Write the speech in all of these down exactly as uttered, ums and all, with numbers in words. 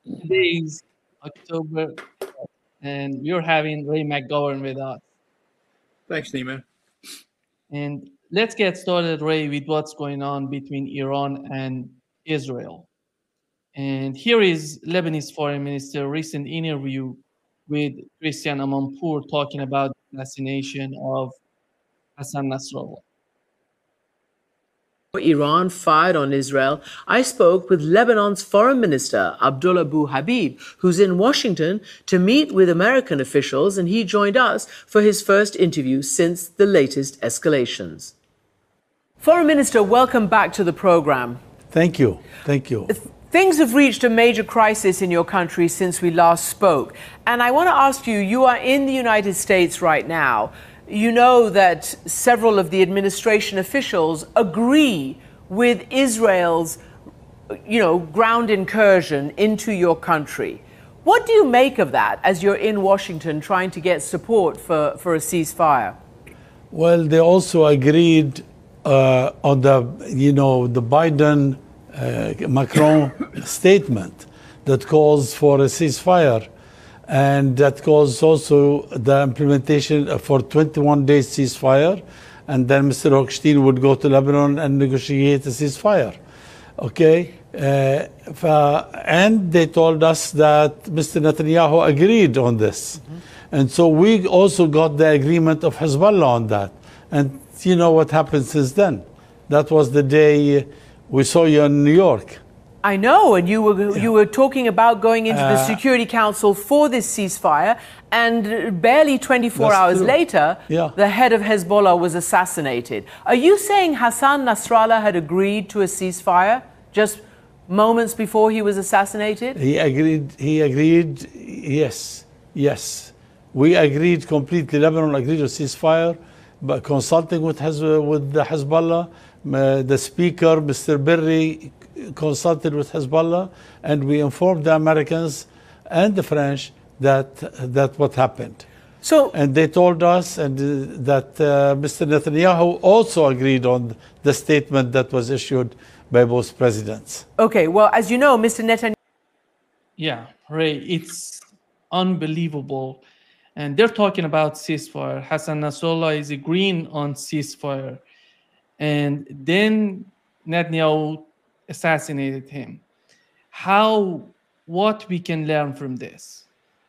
Today is October, and we're having Ray McGovern with us. Thanks, Nima. And let's get started, Ray, with what's going on between Iran and Israel. And here is Lebanese Foreign Minister recent interview with Christian Amanpour talking about the assassination of Hassan Nasrallah. Iran fired on Israel, I spoke with Lebanon's Foreign Minister Abdullah Abu Habib, who's in Washington to meet with American officials, and he joined us for his first interview since the latest escalations. Foreign Minister, welcome back to the program. Thank you. Thank you. Things have reached a major crisis in your country since we last spoke. And I want to ask you, you are in the United States right now. You know that several of the administration officials agree with Israel's, you know, ground incursion into your country. What do you make of that as you're in Washington trying to get support for, for a ceasefire? Well, they also agreed uh, on the, you know, the Biden uh, Macron statement that calls for a ceasefire. And that calls also the implementation for twenty-one days ceasefire. And then Mister Hochstein would go to Lebanon and negotiate a ceasefire. Okay? Uh, and they told us that Mister Netanyahu agreed on this. Mm-hmm. And so we also got the agreement of Hezbollah on that. And you know what happened since then? That was the day we saw you in New York. I know, and you were you were talking about going into the Security Council for this ceasefire, and barely twenty-four hours true. later, yeah. the head of Hezbollah was assassinated. Are you saying Hassan Nasrallah had agreed to a ceasefire just moments before he was assassinated? He agreed. He agreed. Yes, yes, we agreed completely. Lebanon agreed to ceasefire, but consulting with Hez with the Hezbollah, uh, the speaker, Mister Berri, consulted with Hezbollah, and we informed the Americans and the French that that what happened. So, and they told us and uh, that uh, Mister Netanyahu also agreed on the statement that was issued by both presidents. Okay, well, as you know, Mister Netanyahu. Yeah, Ray, it's unbelievable. And they're talking about ceasefire. Hassan Nasrallah is agreeing on ceasefire. And then Netanyahu assassinated him. How, what we can learn from this?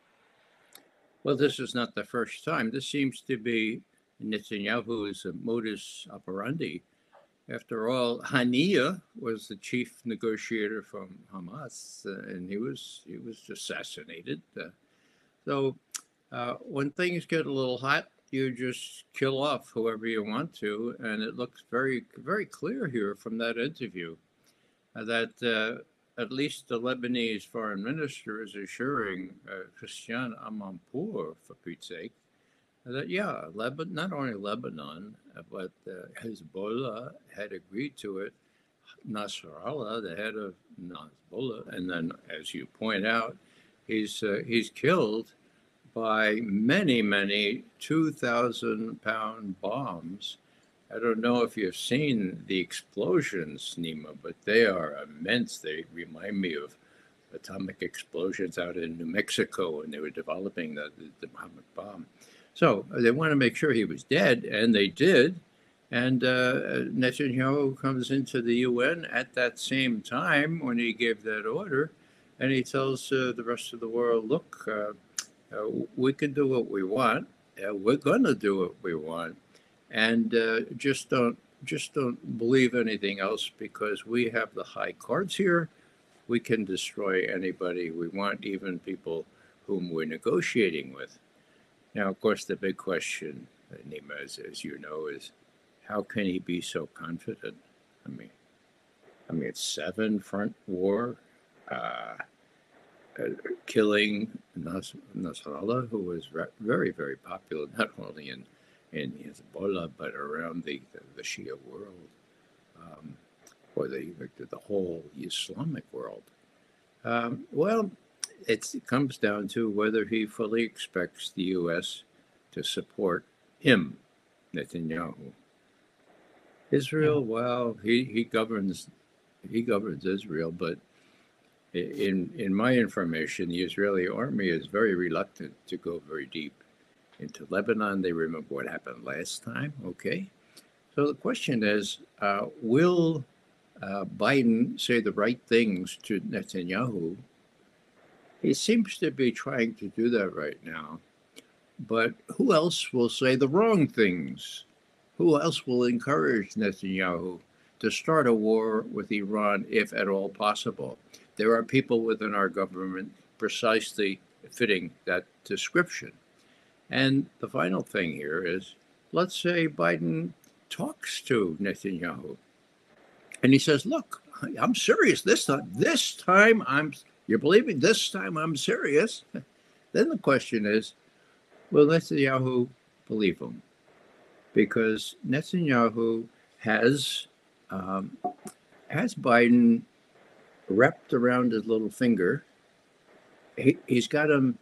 Well, this is not the first time. This seems to be Netanyahu's modus operandi. After all, Haniya was the chief negotiator from Hamas, uh, and he was he was assassinated. Uh, so uh, when things get a little hot, you just kill off whoever you want to, and it looks very very clear here from that interview that uh, at least the Lebanese foreign minister is assuring uh, Christian Amanpour, for Pete's sake, that, yeah, Lebanon, not only Lebanon, but uh, Hezbollah had agreed to it. Nasrallah, the head of Hezbollah, and then, as you point out, he's, uh, he's killed by many, many two thousand pound bombs. I don't know if you've seen the explosions, Nima, but they are immense. They remind me of atomic explosions out in New Mexico when they were developing the, the, the atomic bomb. So they want to make sure he was dead, and they did. And uh, Netanyahu comes into the U N at that same time when he gave that order, and he tells uh, the rest of the world, look, uh, uh, we can do what we want. Uh, we're going to do what we want. And uh, just don't just don't believe anything else, because we have the high cards here. We can destroy anybody we want, even people whom we're negotiating with. Now, of course, the big question, Nima, as, as you know, is how can he be so confident? I mean, I mean, it's seven front war, uh, uh, killing Nas- Nasrallah, who was re- very, very popular, not only in in Hezbollah, but around the, the, the Shia world, um, or the, the whole Islamic world. Um, well, it's, it comes down to whether he fully expects the U S to support him, Netanyahu. Israel, well, he, he governs he governs Israel, but In, in my information, the Israeli army is very reluctant to go very deep into Lebanon. They remember what happened last time, okay? So the question is, uh, will uh, Biden say the right things to Netanyahu? He seems to be trying to do that right now. But who else will say the wrong things? Who else will encourage Netanyahu to start a war with Iran, if at all possible? There are people within our government precisely fitting that description. And the final thing here is, let's say Biden talks to Netanyahu and he says, look, I'm serious this time. This time I'm, you're believing this time I'm serious. Then the question is, will Netanyahu believe him? Because Netanyahu has, um, has Biden wrapped around his little finger. He, he's got him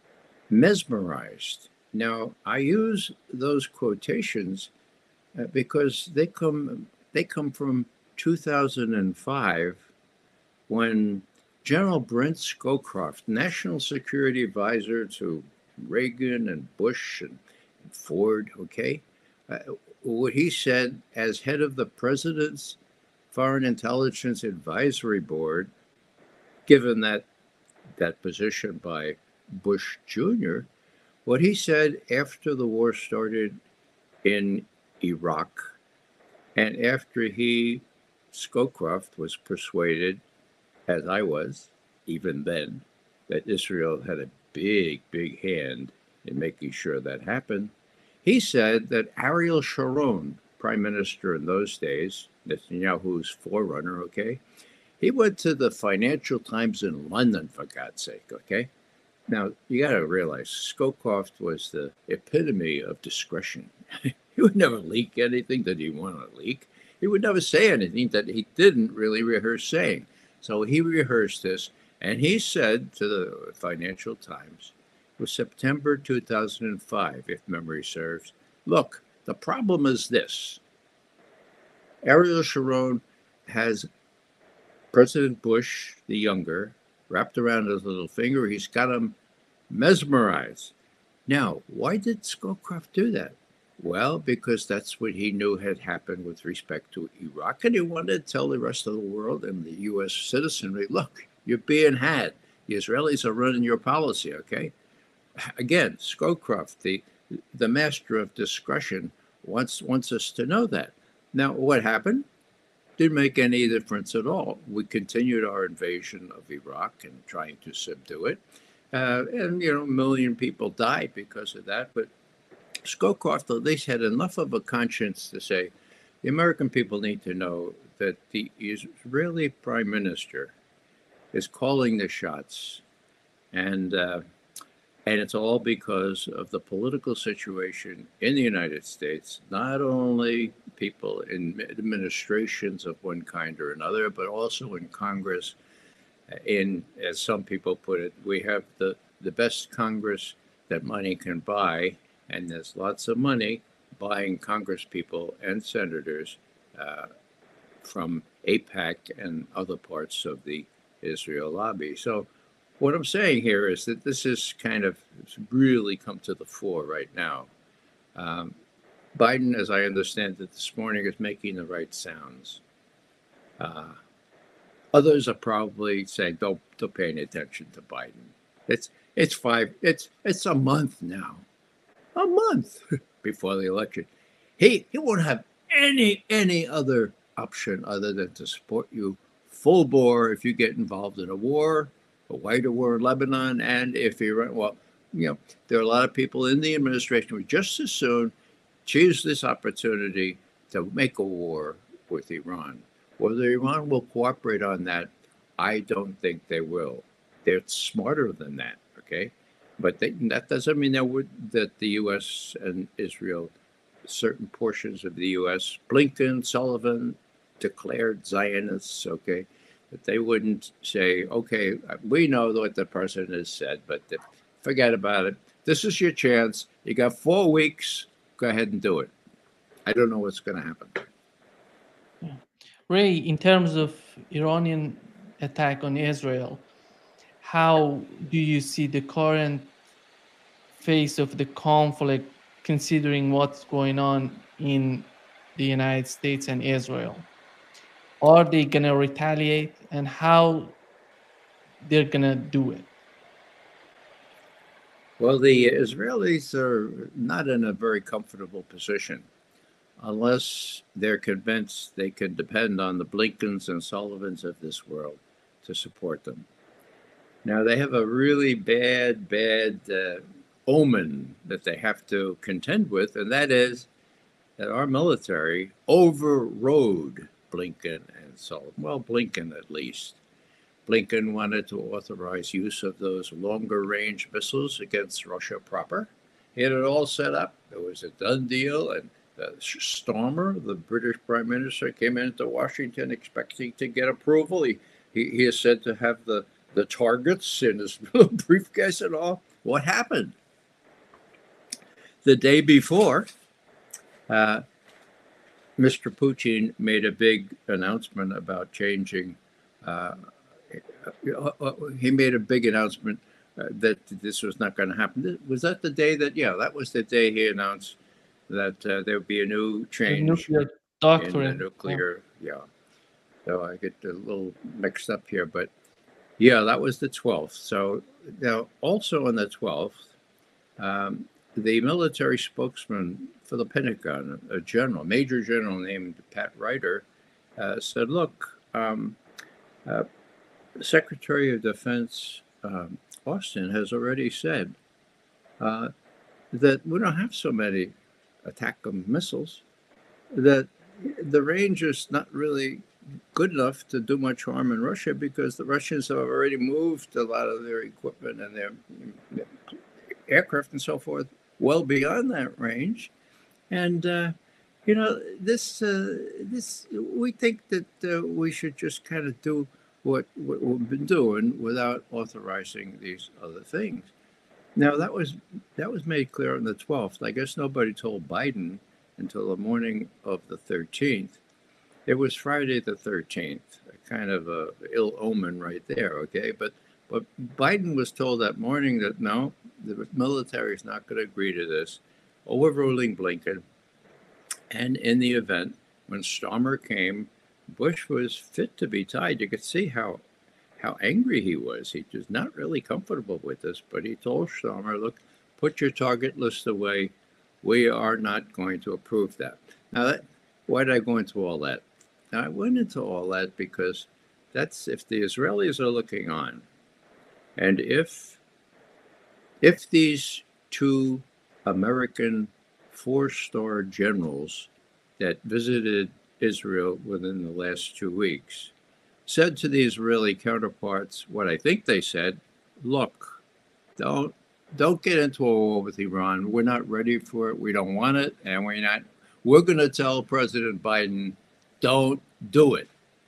mesmerized. Now, I use those quotations uh, because they come they come from two thousand five, when General Brent Scowcroft, National Security Advisor to Reagan and Bush and, and Ford, okay, uh, what he said as head of the president's Foreign Intelligence Advisory Board, given that that position by Bush Junior, what he said after the war started in Iraq, and after he, Scowcroft, was persuaded, as I was, even then, that Israel had a big, big hand in making sure that happened, he said that Ariel Sharon, prime minister in those days, Netanyahu's forerunner, okay, he went to the Financial Times in London, for God's sake, okay? Now, you got to realize, Scowcroft was the epitome of discretion. He would never leak anything that he wanted to leak. He would never say anything that he didn't really rehearse saying. So he rehearsed this, and he said to the Financial Times, it was September two thousand five, if memory serves, look, the problem is this. Ariel Sharon has President Bush, the younger, wrapped around his little finger. He's got him mesmerized. Now, why did Scowcroft do that? Well, because that's what he knew had happened with respect to Iraq, and he wanted to tell the rest of the world and the U S citizenry, look, you're being had. The Israelis are running your policy, okay? Again, Scowcroft, the, the master of discretion, wants, wants us to know that. Now, what happened? Didn't make any difference at all. We continued our invasion of Iraq and trying to subdue it. Uh, and, you know, a million people died because of that. But Scowcroft at least had enough of a conscience to say, the American people need to know that the Israeli prime minister is calling the shots. And, uh, and it's all because of the political situation in the United States, not only people in administrations of one kind or another, but also in Congress. In, as some people put it, we have the, the best Congress that money can buy, and there's lots of money buying Congress people and senators uh, from AIPAC and other parts of the Israel lobby. So what I'm saying here is that this is kind of really come to the fore right now. Um, Biden, as I understand it this morning, is making the right sounds. Uh, others are probably saying, don't, don't pay any attention to Biden. It's it's five, it's it's a month now. A month before the election. He he won't have any any other option other than to support you full bore if you get involved in a war, a wider war in Lebanon, and if Iran, well, you know, there are a lot of people in the administration who just as soon choose this opportunity to make a war with Iran. Whether Iran will cooperate on that, I don't think they will. They're smarter than that, okay? But they, that doesn't mean that, would, that the U S and Israel, certain portions of the U S, Blinken, Sullivan, declared Zionists, okay, that they wouldn't say, okay, we know what the president has said, but forget about it. This is your chance. You got four weeks. Go ahead and do it. I don't know what's going to happen. Yeah. Ray, in terms of Iranian attack on Israel, how do you see the current phase of the conflict, considering what's going on in the United States and Israel? Are they going to retaliate, and how they're going to do it? Well, the Israelis are not in a very comfortable position unless they're convinced they can depend on the Blinkens and Sullivans of this world to support them. Now, they have a really bad, bad uh, omen that they have to contend with, and that is that our military overrode Blinken and Sullivan. Well, Blinken at least. Blinken wanted to authorize use of those longer range missiles against Russia proper. He had it all set up. It was a done deal. And uh, Starmer, the British Prime Minister, came into Washington expecting to get approval. He, he, he is said to have the, the targets in his briefcase and all. What happened? The day before, uh, Mister Putin made a big announcement about changing uh, he made a big announcement uh, that this was not going to happen. Was that the day that, yeah, that was the day he announced that uh, there would be a new change nuclear doctrine. in the nuclear, yeah. yeah. So I get a little mixed up here, but yeah, that was the twelfth. So now also on the twelfth, um, the military spokesman for the Pentagon, a general, major general named Pat Ryder, uh, said, look, um, uh, Secretary of Defense um, Austin has already said uh, that we don't have so many ATACMS missiles, that the range is not really good enough to do much harm in Russia because the Russians have already moved a lot of their equipment and their aircraft and so forth well beyond that range. And, uh, you know, this, uh, this we think that uh, we should just kind of do What, what we've been doing without authorizing these other things. Now, that was that was made clear on the twelfth. I guess nobody told Biden until the morning of the thirteenth. It was Friday the thirteenth, a kind of a ill omen right there, okay? But but Biden was told that morning that no, the military is not going to agree to this, overruling Blinken. And in the event, when Starmer came, Bush was fit to be tied. You could see how how angry he was. He was not really comfortable with this, but he told Starmer, look, put your target list away. We are not going to approve that. Now, that, why did I go into all that? Now, I went into all that because that's if the Israelis are looking on, and if if these two American four-star generals that visited Israel within the last two weeks said to the Israeli counterparts what I think they said, look, don't don't get into a war with Iran. We're not ready for it. We don't want it. And we're not, we're going to tell President Biden, don't do it.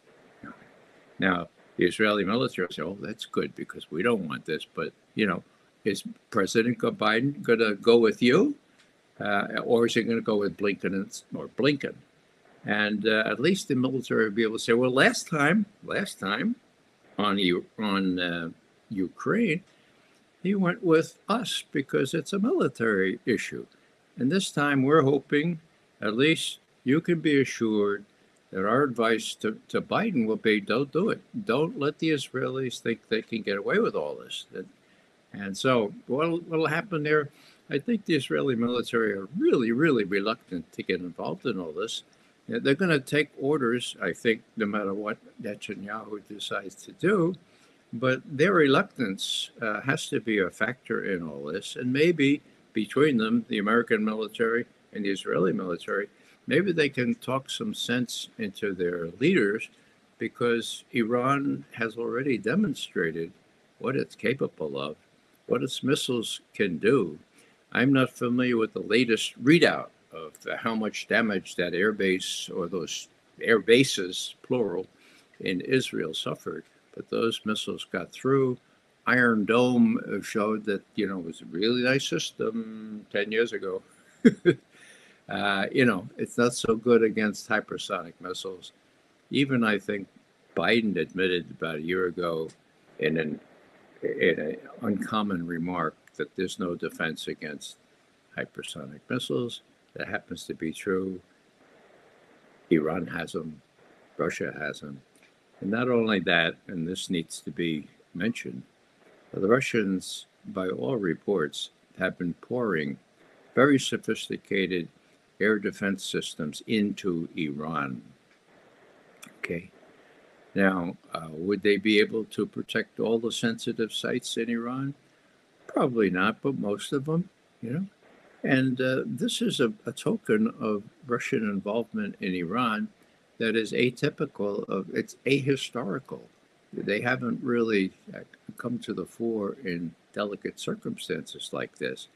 Now, the Israeli military said, oh, that's good because we don't want this. But, you know, is President Biden going to go with you? Uh, or is he going to go with Blinken and, or Blinken? And uh, at least the military will be able to say, well, last time, last time on, on uh, Ukraine, he went with us because it's a military issue. And this time we're hoping, at least you can be assured that our advice to, to Biden will be, don't do it. Don't let the Israelis think they can get away with all this. And so what'll, what'll happen there, I think the Israeli military are really, really reluctant to get involved in all this. They're going to take orders, I think, no matter what Netanyahu decides to do. But their reluctance uh, has to be a factor in all this. And maybe between them, the American military and the Israeli military, maybe they can talk some sense into their leaders because Iran has already demonstrated what it's capable of, what its missiles can do. I'm not familiar with the latest readout of how much damage that air base or those air bases, plural, in Israel suffered. But those missiles got through. Iron Dome showed that, you know, it was a really nice system ten years ago. uh, you know, it's not so good against hypersonic missiles. Even I think Biden admitted about a year ago in an an uncommon remark that there's no defense against hypersonic missiles. That happens to be true. Iran has them, Russia has them. And not only that, and this needs to be mentioned, the Russians, by all reports, have been pouring very sophisticated air defense systems into Iran. Okay. Now, uh, would they be able to protect all the sensitive sites in Iran? Probably not, but most of them, you know. And uh, this is a, a token of Russian involvement in Iran that is atypical of, it's ahistorical. They haven't really come to the fore in delicate circumstances like this.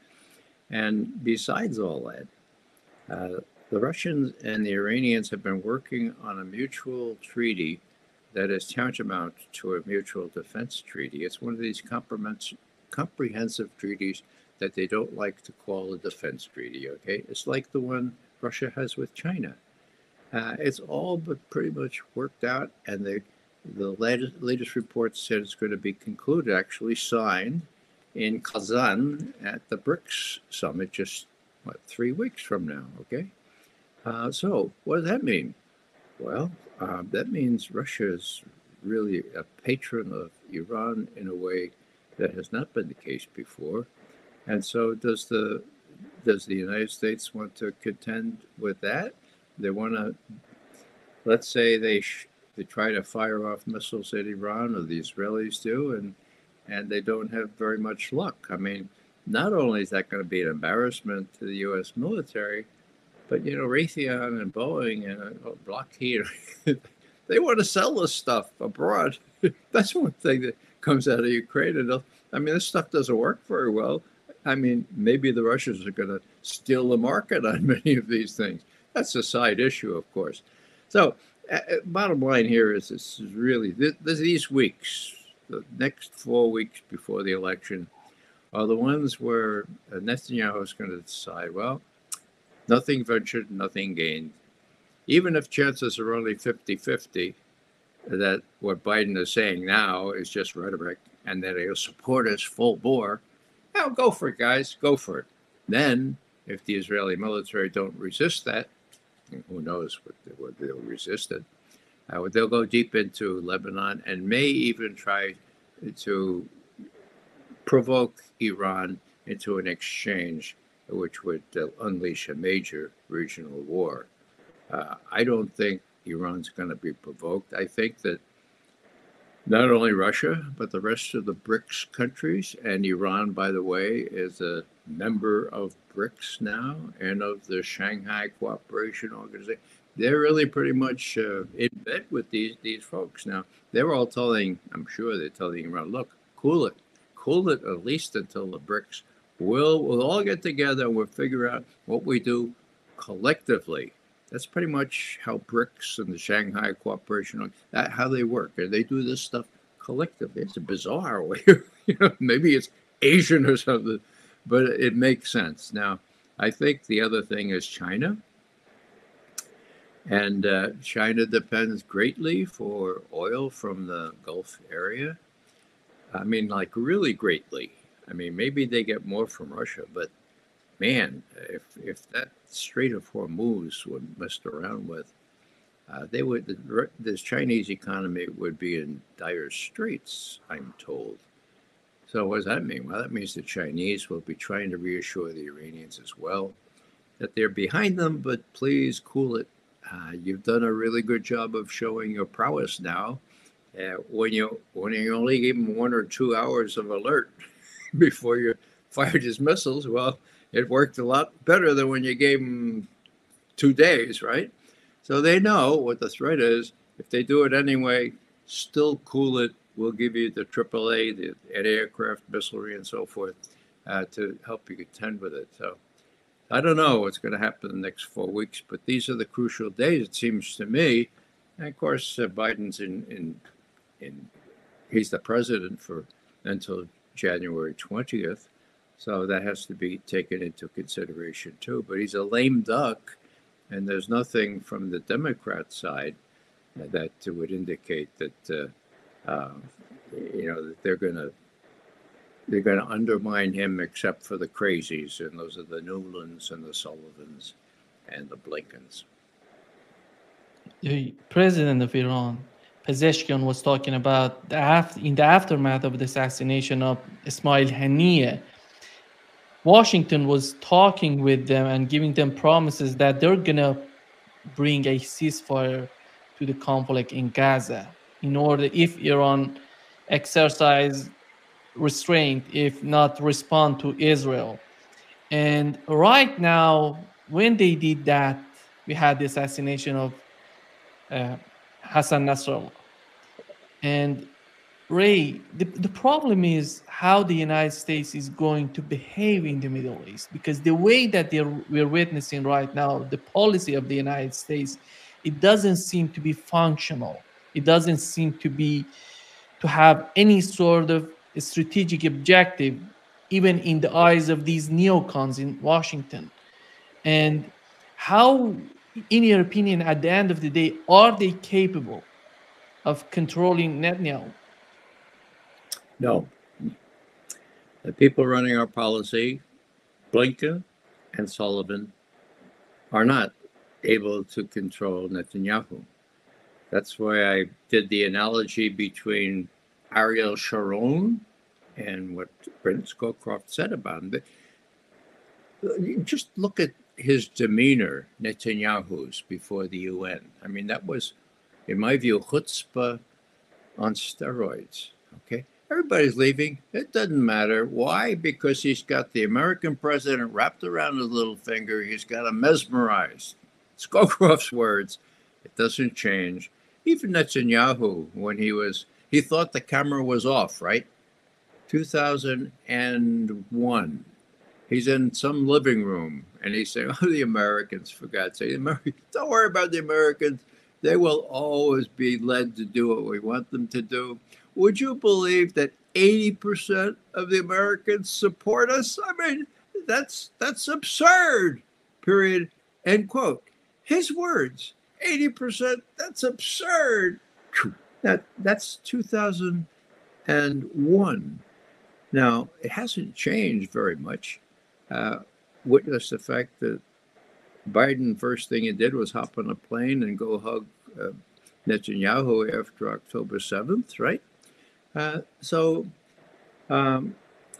And besides all that, uh, the Russians and the Iranians have been working on a mutual treaty that is tantamount to a mutual defense treaty. It's one of these comprehensive treaties that they don't like to call a defense treaty, okay? It's like the one Russia has with China. Uh, it's all but pretty much worked out, and they, the latest, latest report said it's going to be concluded, actually signed, in Kazan at the BRICS summit just, what, three weeks from now, okay? Uh, so what does that mean? Well, uh, that means Russia is really a patron of Iran in a way that has not been the case before. And so does the does the United States want to contend with that? They want to, let's say they sh- they try to fire off missiles at Iran, or the Israelis do, and and they don't have very much luck. I mean, not only is that going to be an embarrassment to the U S military, but, you know, Raytheon and Boeing and uh, Lockheed, they want to sell this stuff abroad. That's one thing that comes out of Ukraine. And I mean, this stuff doesn't work very well. I mean, maybe the Russians are going to steal the market on many of these things. That's a side issue, of course. So, uh, bottom line here is this is really, th- these weeks, the next four weeks before the election, are the ones where Netanyahu is going to decide, well, nothing ventured, nothing gained. Even if chances are only fifty-fifty, that what Biden is saying now is just rhetoric and that he'll support us full bore, now go for it, guys, go for it. Then, if the Israeli military don't resist that, who knows what, they, what they'll resist it, uh, they'll go deep into Lebanon and may even try to provoke Iran into an exchange which would uh, unleash a major regional war. Uh, I don't think Iran's going to be provoked. I think that not only Russia, but the rest of the BRICS countries, and Iran, by the way, is a member of BRICS now and of the Shanghai Cooperation Organization. They're really pretty much uh, in bed with these, these folks. Now, they're all telling, I'm sure they're telling Iran, look, cool it. Cool it at least until the BRICS. We'll, we'll all get together and we'll figure out what we do collectively. That's pretty much how BRICS and the Shanghai Cooperation, that how they work. And they do this stuff collectively. It's a bizarre way. You know, maybe it's Asian or something, but it makes sense. Now, I think the other thing is China. And uh, China depends greatly for oil from the Gulf area. I mean, like really greatly. I mean, maybe they get more from Russia, but man, if if that Strait of Hormuz would messed around with, uh, they would the, this Chinese economy would be in dire straits, I'm told. So what does that mean? Well, that means the Chinese will be trying to reassure the Iranians as well that they're behind them, but please cool it. Uh, you've done a really good job of showing your prowess now. Uh, when you when you only gave them one or two hours of alert before you fired his missiles, well, it worked a lot better than when you gave them two days, right? So they know what the threat is. If they do it anyway, still cool it. We'll give you the triple A, the anti-aircraft missilery, and so forth uh, to help you contend with it. So I don't know what's going to happen in the next four weeks, but these are the crucial days, it seems to me. And of course, uh, Biden's in, in, in, he's the president for until January twentieth. So that has to be taken into consideration too. But he's a lame duck, and there's nothing from the Democrat side that would indicate that, uh, uh, you know, that they're going to they're going to undermine him except for the crazies, and those are the Newlands and the Sullivans and the Blinkens. The president of Iran, Pezeshkian, was talking about the after, in the aftermath of the assassination of Ismail Haniyeh, Washington was talking with them and giving them promises that they're going to bring a ceasefire to the conflict in Gaza in order, if Iran exercise restraint, if not respond to Israel. And right now, when they did that, we had the assassination of uh, Hassan Nasrallah. And Ray, the, the problem is how the United States is going to behave in the Middle East, because the way that we're witnessing right now, the policy of the United States, it doesn't seem to be functional. It doesn't seem to be to have any sort of strategic objective, even in the eyes of these neocons in Washington. And how, in your opinion, at the end of the day, are they capable of controlling Netanyahu? No. The people running our policy, Blinken and Sullivan, are not able to control Netanyahu. That's why I did the analogy between Ariel Sharon and what Brent Scowcroft said about him. Just look at his demeanor, Netanyahu's, before the U N. I mean, that was, in my view, chutzpah on steroids, okay? Everybody's leaving. It doesn't matter. Why? Because he's got the American president wrapped around his little finger. He's got him mesmerized. Scowcroft's words. It doesn't change. Even Netanyahu, when he was, he thought the camera was off, right? two thousand one. He's in some living room, and he's saying, oh, the Americans, for God's sake. Americans, don't worry about the Americans. They will always be led to do what we want them to do. Would you believe that eighty percent of the Americans support us? I mean, that's that's absurd, period, end quote. His words, eighty percent, that's absurd. That, that's two thousand one. Now, it hasn't changed very much. Uh, witness the fact that Biden, first thing he did was hop on a plane and go hug uh, Netanyahu after October seventh, right? Uh, so um,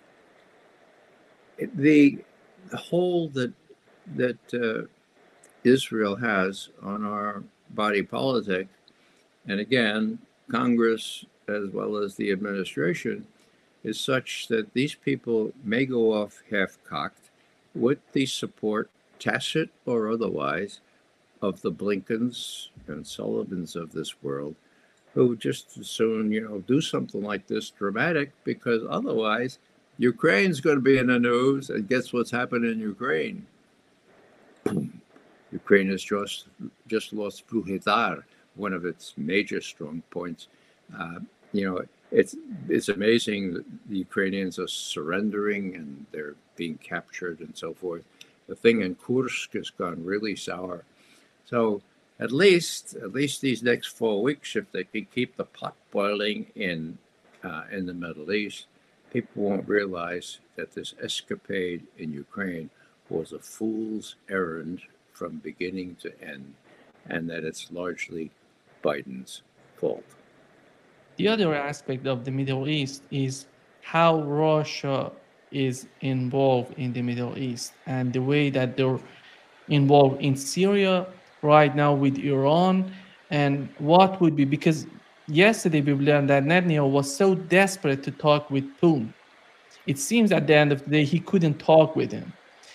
the, the hold that that uh, Israel has on our body politic, and again, Congress as well as the administration, is such that these people may go off half-cocked with the support, tacit or otherwise, of the Blinkens and Sullivans of this world, who just as soon, you know, do something like this dramatic, because otherwise Ukraine's going to be in the news, and guess what's happened in Ukraine? Boom. Ukraine has just just lost Vuhledar, one of its major strong points. Uh, you know, it's it's amazing that the Ukrainians are surrendering and they're being captured and so forth. The thing in Kursk has gone really sour. So at least, at least these next four weeks, if they can keep the pot boiling in uh, in the Middle East, people won't realize that this escapade in Ukraine was a fool's errand from beginning to end, and that it's largely Biden's fault. The other aspect of the Middle East is how Russia is involved in the Middle East, and the way that they're involved in Syria right now with Iran, and what would be, because yesterday we learned that Netanyahu was so desperate to talk with Putin. It seems at the end of the day he couldn't talk with him.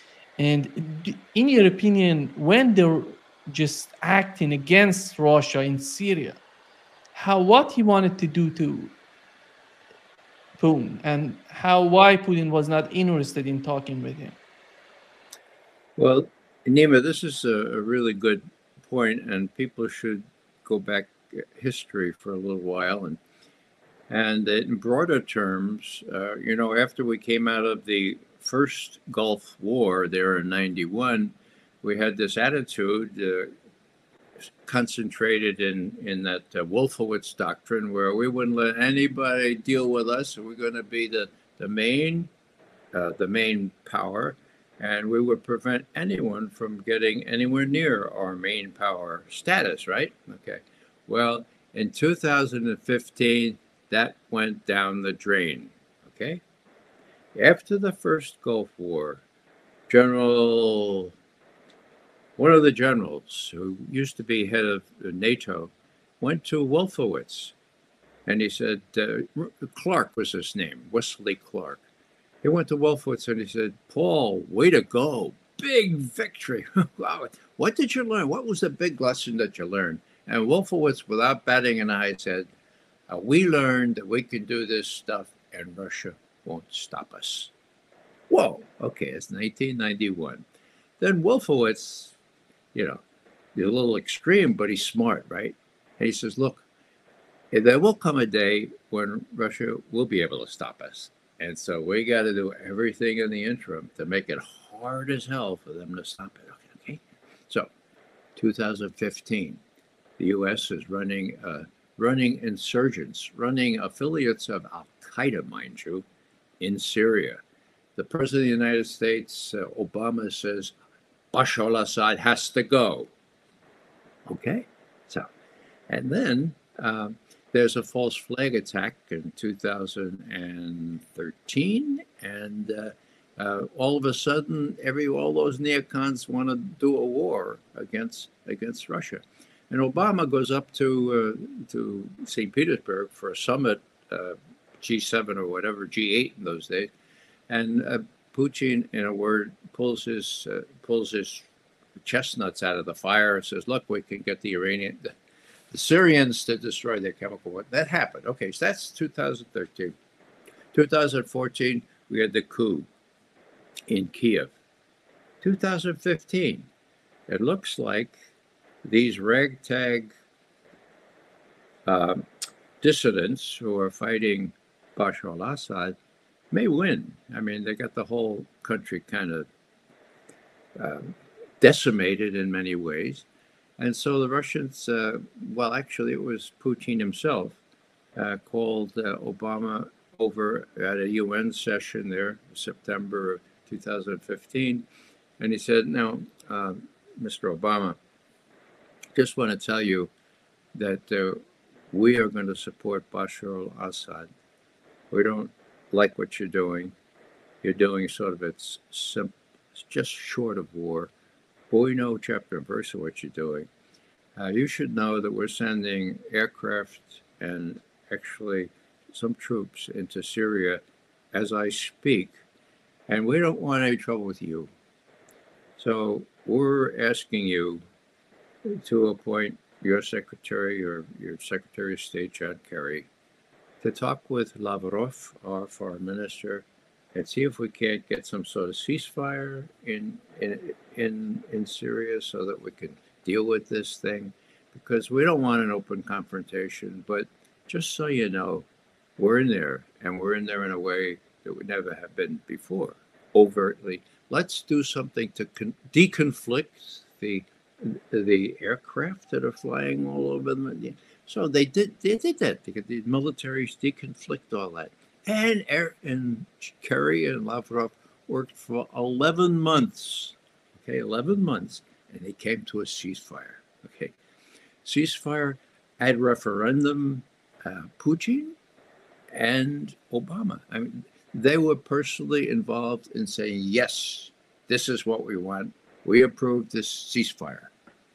And in your opinion, when they're just acting against Russia in Syria, how what he wanted to do to Putin, and how why Putin was not interested in talking with him? Well, Nima, this is a, a really good point, and people should go back history for a little while. And and in broader terms, uh, you know, after we came out of the first Gulf War there in ninety-one, we had this attitude uh, concentrated in, in that uh, Wolfowitz doctrine, where we wouldn't let anybody deal with us, and we're going to be the the main, uh, the main power, and we would prevent anyone from getting anywhere near our main power status, right? Okay. Well, in two thousand fifteen, that went down the drain. Okay. After the first Gulf War, General, one of the generals who used to be head of NATO, went to Wolfowitz, and he said, uh, Clark was his name, Wesley Clark. He went to Wolfowitz and he said, Paul, way to go. Big victory. Wow. What did you learn? What was the big lesson that you learned? And Wolfowitz, without batting an eye, said, uh, we learned that we can do this stuff and Russia won't stop us. Whoa. Okay, it's nineteen ninety-one. Then Wolfowitz, you know, he's a little extreme, but he's smart, right? And he says, look, there will come a day when Russia will be able to stop us. And so we got to do everything in the interim to make it hard as hell for them to stop it. Okay. So two thousand fifteen, the U S is running, uh, running insurgents, running affiliates of Al-Qaeda, mind you, in Syria. The President of the United States, uh, Obama, says Bashar al-Assad has to go. Okay. So, and then um, there's a false flag attack in two thousand thirteen, and uh, uh, all of a sudden, every all those neocons want to do a war against against Russia, and Obama goes up to uh, to Saint Petersburg for a summit, uh, G seven or whatever, G eight in those days, and uh, Putin, in a word, pulls his uh, pulls his chestnuts out of the fire and says, "Look, we can get the Iranian." The, The Syrians to destroy their chemical weapons. That happened. Okay, so that's two thousand thirteen. two thousand fourteen, we had the coup in Kiev. two thousand fifteen, it looks like these ragtag uh, dissidents who are fighting Bashar al-Assad may win. I mean, they got the whole country kind of uh, decimated in many ways. And so the Russians, uh, well, actually, it was Putin himself, uh, called uh, Obama over at a U N session there, September of two thousand fifteen. And he said, now, uh, Mister Obama, just want to tell you that uh, we are going to support Bashar al-Assad. We don't like what you're doing. You're doing sort of it's, sim- it's just short of war. But we know chapter and verse of what you're doing. Uh, you should know that we're sending aircraft and actually some troops into Syria as I speak, and we don't want any trouble with you. So we're asking you to appoint your secretary or your Secretary of State, John Kerry, to talk with Lavrov, our foreign minister, and see if we can't get some sort of ceasefire in in in, in Syria so that we can deal with this thing, because we don't want an open confrontation. But just so you know, we're in there, and we're in there in a way that we never have been before, overtly. Let's do something to con- deconflict the the aircraft that are flying all over them. So they did they did that. They the militaries deconflict all that. And, and Kerry and Lavrov worked for eleven months, okay, eleven months, and they came to a ceasefire, okay. Ceasefire ad referendum, uh, Putin and Obama. I mean, they were personally involved in saying, yes, this is what we want. We approve this ceasefire.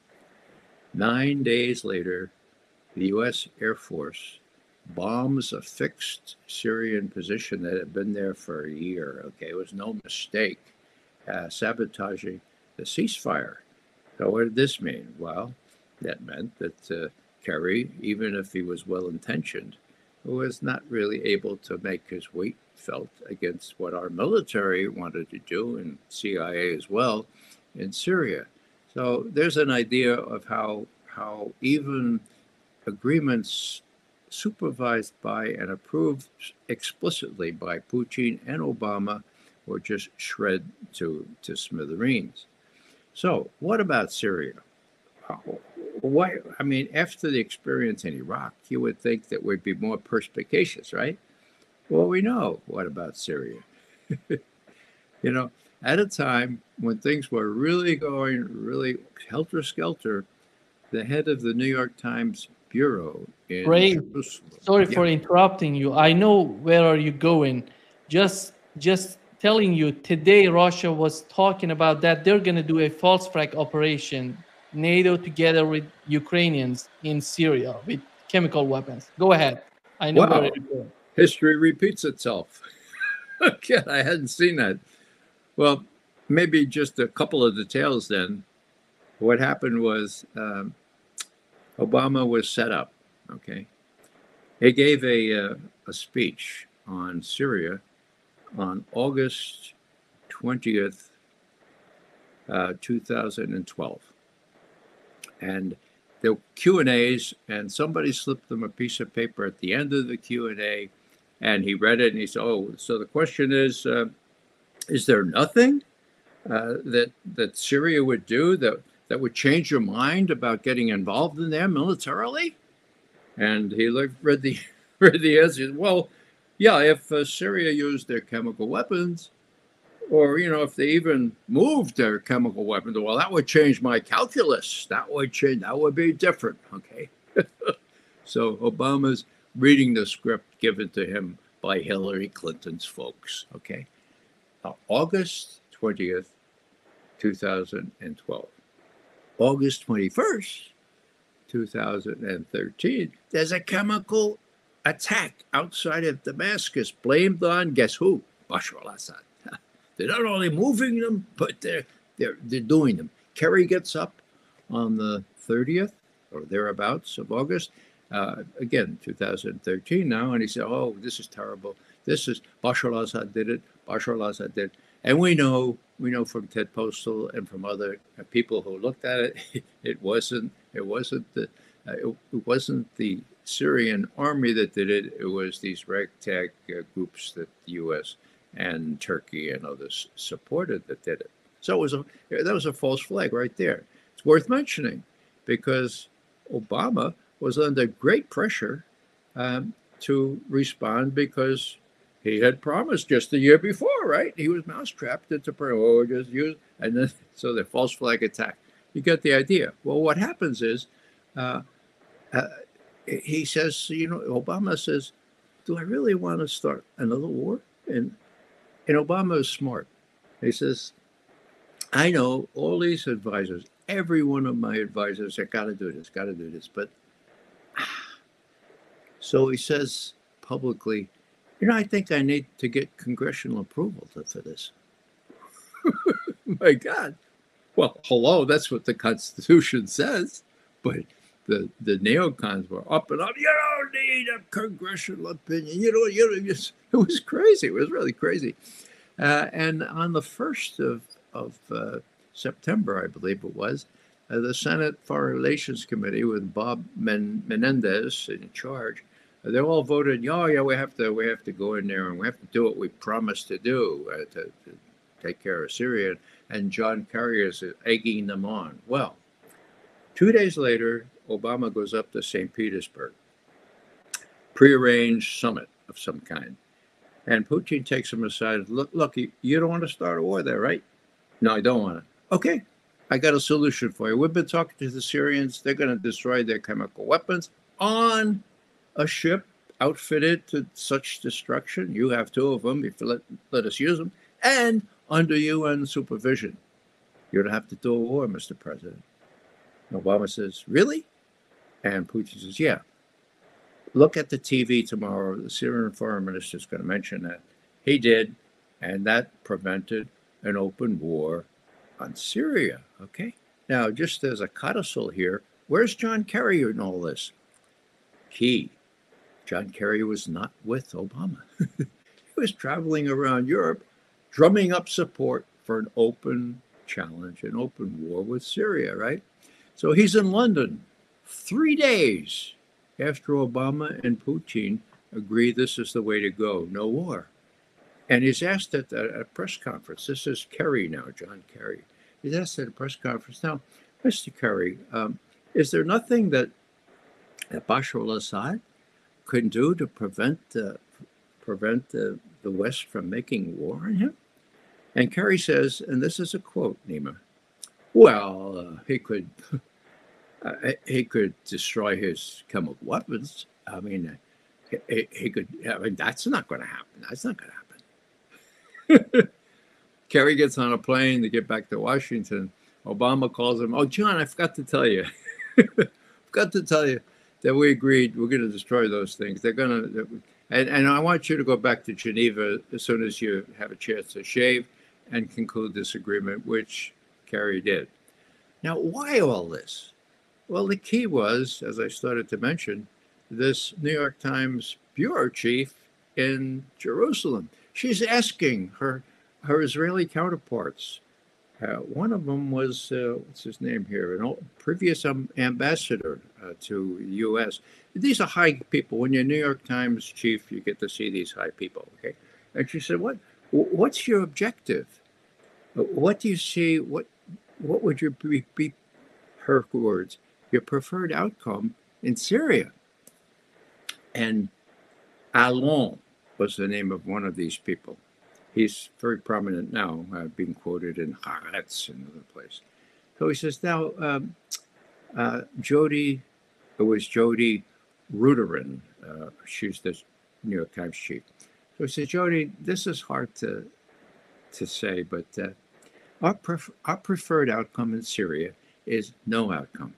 Nine days later, the U S Air Force bombs a fixed Syrian position that had been there for a year. Okay, it was no mistake, uh, sabotaging the ceasefire. So what did this mean? Well, that meant that uh, Kerry, even if he was well-intentioned, was not really able to make his weight felt against what our military wanted to do, and C I A as well, in Syria. So there's an idea of how how even agreements supervised by and approved explicitly by Putin and Obama were just shred to, to smithereens. So what about Syria? Why? I mean, after the experience in Iraq, you would think that we'd be more perspicacious, right? Well, we know what about Syria. You know, at a time when things were really going really helter-skelter, the head of the New York Times bureau in Ray, Jerusalem. sorry Yeah. for interrupting you. I know where are you going. Just just telling you today Russia was talking about that they're going to do a false flag operation, NATO together with Ukrainians in Syria with chemical weapons. Go ahead. I know where Wow. you're going. History repeats itself. Again, I hadn't seen that. Well, maybe just a couple of details then. What happened was um, Obama was set up, okay? He gave a, uh, a speech on Syria on August twentieth, uh, two thousand twelve. And there were Q and A's, and somebody slipped them a piece of paper at the end of the Q and A, and he read it, and he said, oh, so the question is, uh, is there nothing uh, that that Syria would do that, that would change your mind about getting involved in there militarily? And he looked, read the read the answer. Well, yeah, if uh, Syria used their chemical weapons, or you know, if they even moved their chemical weapons, well, that would change my calculus. That would change. That would be different. Okay. So Obama's reading the script given to him by Hillary Clinton's folks. Okay. Uh, August twentieth, two thousand twelve. August twenty-first, two thousand thirteen, there's a chemical attack outside of Damascus blamed on, guess who? Bashar al-Assad. They're not only moving them, but they're, they're, they're doing them. Kerry gets up on the thirtieth or thereabouts of August, uh, again, two thousand thirteen now, and he said, oh, this is terrible. This is, Bashar al-Assad did it, Bashar al-Assad did it. And we know, we know from Ted Postal and from other people who looked at it, it wasn't, it wasn't the, uh, it, it wasn't the Syrian army that did it. It was these ragtag uh, groups that the U S and Turkey and others supported that did it. So it was a, that was a false flag right there. It's worth mentioning because Obama was under great pressure um, to respond because he had promised just the year before, right? He was mousetrapped into oh, just use, and then so the false flag attack. You get the idea. Well, what happens is, uh, uh, he says, you know, Obama says, "Do I really want to start another war?" And and Obama is smart. He says, "I know all these advisors. Every one of my advisors said, got to do this, got to do this." But so he says publicly, you know, I think I need to get congressional approval to, for this. My God. Well, hello, that's what the Constitution says. But the, the neocons were up and up. You don't need a congressional opinion. You know, you know, just, it was crazy. It was really crazy. Uh, and on the first of, of uh, September, I believe it was, uh, the Senate Foreign Relations Committee with Bob Men- Menendez in charge, they all voted, oh, yeah, we have to we have to go in there and we have to do what we promised to do uh, to, to take care of Syria. And John Kerry is egging them on. Well, two days later, Obama goes up to Saint Petersburg, prearranged summit of some kind. And Putin takes him aside. Look, look, you, you don't want to start a war there, right? No, I don't want to. Okay, I got a solution for you. We've been talking to the Syrians. They're going to destroy their chemical weapons on a ship outfitted to such destruction. You have two of them, if you let, let us use them, and under U N supervision. You don't have to do a war, Mister President. Obama says, really? And Putin says, yeah. Look at the T V tomorrow. The Syrian foreign minister is going to mention that. He did, and that prevented an open war on Syria, okay? Now, just as a codicil here, where's John Kerry in all this? Key. John Kerry was not with Obama. He was traveling around Europe, drumming up support for an open challenge, an open war with Syria, right? So he's in London three days after Obama and Putin agree this is the way to go, no war. And he's asked at a press conference, this is Kerry now, John Kerry. He's asked at a press conference, now, Mister Kerry, um, is there nothing that, that Bashar al-Assad could do to prevent uh, prevent the, the West from making war on him? And Kerry says, and this is a quote, Nima, well, uh, he could uh, he could destroy his chemical weapons. I mean, uh, he, he could, I mean, that's not going to happen. That's not going to happen. Kerry gets on a plane to get back to Washington. Obama calls him, oh, John, I forgot to tell you. forgot to tell you that we agreed we're going to destroy those things. They're going to, and, and I want you to go back to Geneva as soon as you have a chance to shave and conclude this agreement, which Kerry did. Now, why all this? Well, the key was, as I started to mention, this New York Times bureau chief in Jerusalem. She's asking her her Israeli counterparts. Uh, one of them was, uh, what's his name here, an old, previous um, ambassador uh, to the U S. These are high people. When you're New York Times chief, you get to see these high people, okay? And she said, "What? What's your objective? What do you see? What what would your be, be her words, your preferred outcome in Syria?" And Allon was the name of one of these people. He's very prominent now, uh, being quoted in Haaretz and other place. So he says, now, um, uh, Jody, it was Jody Ruderin. Uh, she's the New York Times chief. So he said, Jody, this is hard to to say, but uh, our, pref- our preferred outcome in Syria is no outcome.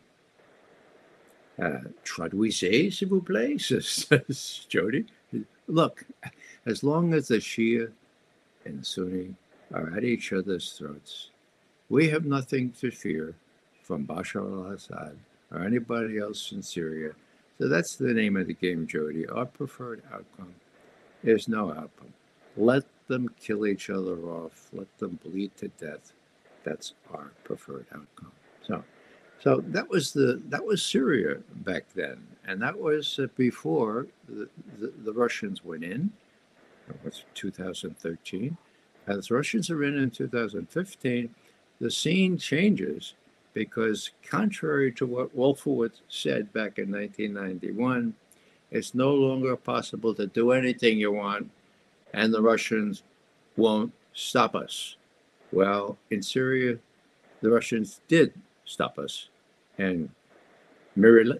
Uh, Traduisez, s'il vous plaît, says Jody. Look, as long as the Shia and Sunni are at each other's throats, we have nothing to fear from Bashar al-Assad or anybody else in Syria. So that's the name of the game, Jody. Our preferred outcome is no outcome. Let them kill each other off. Let them bleed to death. That's our preferred outcome. So, so that was the that was Syria back then, and that was uh, before the, the, the Russians went in. It was two thousand thirteen. As Russians are in in two thousand fifteen, the scene changes because, contrary to what Wolfowitz said back in nineteen ninety-one, it's no longer possible to do anything you want, and the Russians won't stop us. Well, in Syria, the Russians did stop us, and mirabile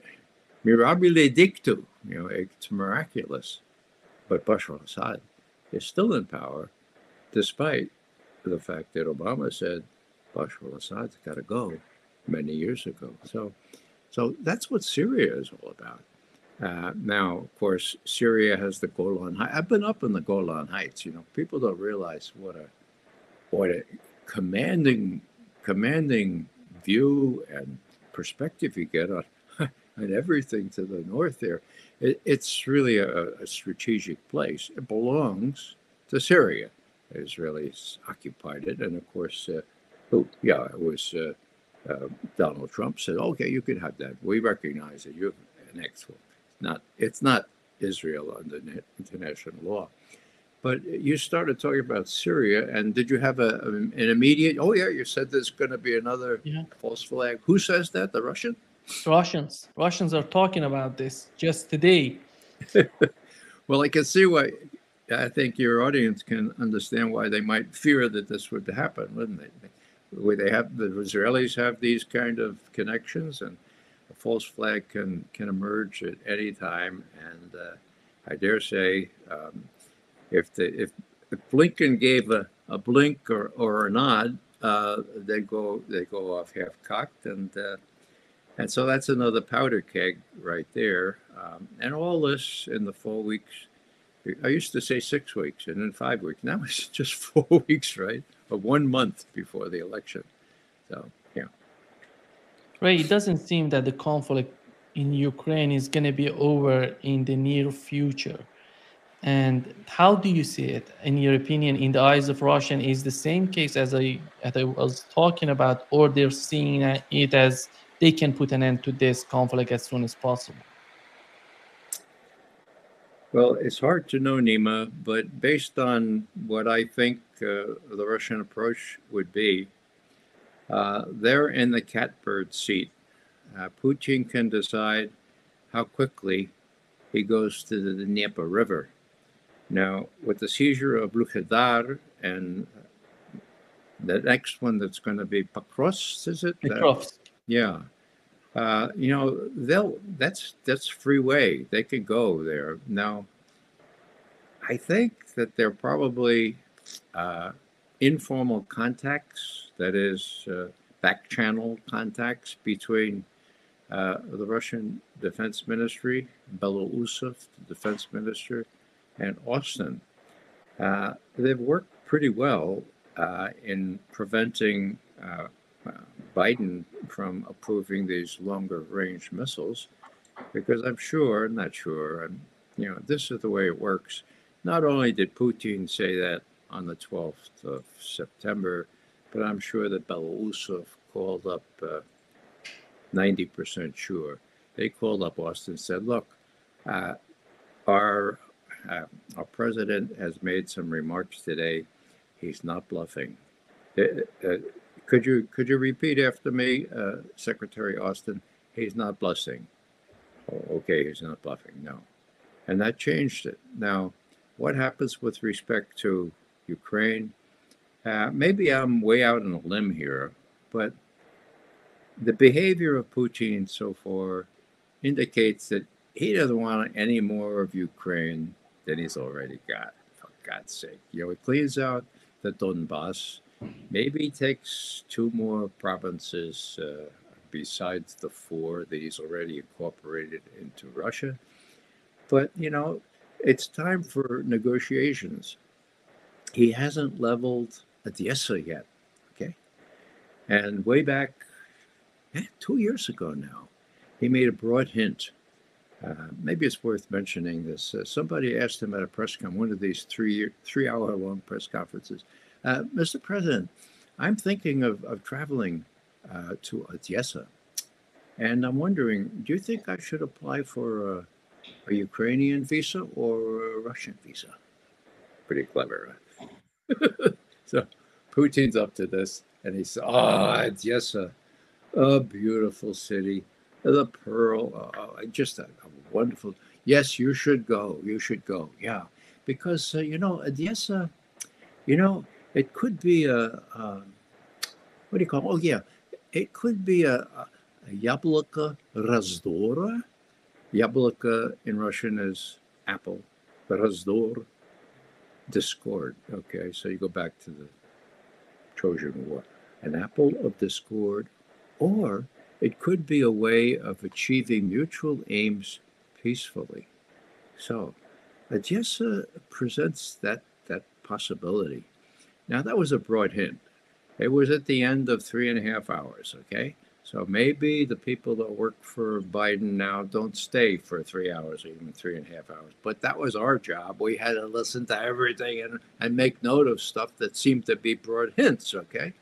dictu, you know, it's miraculous. But Bashar al-Assad is still in power, despite the fact that Obama said Bashar al-Assad's got to go many years ago. So, so that's what Syria is all about. Uh, now, of course, Syria has the Golan Heights. I've been up in the Golan Heights. You know, people don't realize what a what a commanding commanding view and perspective you get on on everything to the north there. It, it's really a, a strategic place. It belongs to Syria. The Israelis occupied it, and of course, uh, oh yeah, it was uh, uh, Donald Trump said, "Okay, you can have that. We recognize it. You're annexed." Not, it's not Israel under international law. But you started talking about Syria, and did you have a, an immediate, oh yeah, you said there's going to be another yeah. false flag. Who says that? The Russian? Russians. Russians are talking about this just today. Well, I can see why, I think your audience can understand why they might fear that this would happen, wouldn't they? Where they have, the Israelis have these kind of connections, and a false flag can, can emerge at any time. And uh, I dare say, um, if, the, if if Blinken gave a, a blink or, or a nod, uh, they go they go off half cocked, and uh, and so that's another powder keg right there. Um, and all this in the four weeks. I used to say six weeks, and then five weeks. Now it's just four weeks, right? Or one month before the election. So yeah. Right. It doesn't seem that the conflict in Ukraine is going to be over in the near future. And how do you see it, in your opinion, in the eyes of Russian? Is the same case as I, as I was talking about, or they're seeing it as they can put an end to this conflict as soon as possible? Well, it's hard to know, Nima, but based on what I think uh, the Russian approach would be, uh, they're in the catbird seat. Uh, Putin can decide how quickly he goes to the Dnieper River. Now, with the seizure of Wuhledar and the next one that's going to be Pakros, is it? Pakros. Uh, yeah. Uh, you know, they'll that's that's freeway. They could go there. Now, I think that they're probably uh, informal contacts, that is, uh, back channel contacts between uh, the Russian Defense Ministry, Belousov, the Defense Minister, and Austin. Uh, they've worked pretty well uh, in preventing uh, uh, Biden from approving these longer range missiles, because I'm sure, not sure, I'm, you know, this is the way it works. Not only did Putin say that on the twelfth of September, but I'm sure that Belousov called up, uh, ninety percent sure, they called up Austin and said, look, uh, our, uh, our president has made some remarks today. He's not bluffing. Uh, uh, could you could you repeat after me, uh, Secretary Austin? He's not bluffing. Oh, okay, he's not bluffing, no. And that changed it. Now, what happens with respect to Ukraine? Uh, maybe I'm way out on a limb here, but the behavior of Putin so far indicates that he doesn't want any more of Ukraine than he's already got, for God's sake. You know, he cleans out the Donbass, maybe takes two more provinces uh, besides the four that he's already incorporated into Russia. But, you know, it's time for negotiations. He hasn't leveled Odessa yet, okay? And way back, eh, two years ago now, he made a broad hint. Uh, maybe it's worth mentioning this. Uh, somebody asked him at a press con, one of these three three hour long press conferences, uh, Mister President, I'm thinking of, of traveling uh, to Odessa. And I'm wondering, do you think I should apply for a, a Ukrainian visa or a Russian visa? Pretty clever, right? So Putin's up to this, and he said, oh, Odessa, a beautiful city, the pearl, uh, just a, a wonderful, yes, you should go, you should go, yeah. Because, uh, you know, Odessa, you know, it could be a, a what do you call it? Oh, yeah, it could be a, a, a Yabloko Razdora. Yabloko in Russian is apple, Razdor, discord. Okay, so you go back to the Trojan War. An apple of discord, or it could be a way of achieving mutual aims peacefully. So, Odessa presents that, that possibility. Now, that was a broad hint. It was at the end of three and a half hours, okay? So maybe the people that work for Biden now don't stay for three hours or even three and a half hours. But that was our job. We had to listen to everything and, and make note of stuff that seemed to be broad hints, okay?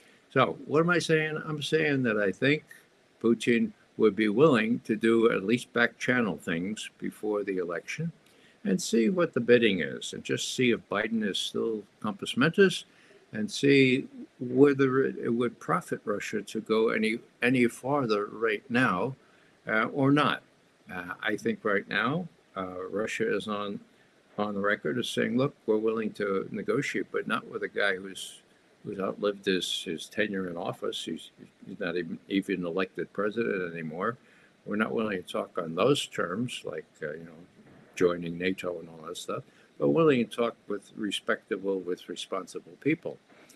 So what am I saying? I'm saying that I think Putin would be willing to do at least back channel things before the election and see what the bidding is and just see if Biden is still compos mentis and see whether it would profit Russia to go any any farther right now uh, or not. Uh, I think right now uh, Russia is on on the record as saying, look, we're willing to negotiate, but not with a guy who's who's outlived his, his tenure in office. He's, he's not even, even elected president anymore. We're not willing to talk on those terms, like, uh, you know, joining NATO and all that stuff, but willing to talk with respectable, with responsible people.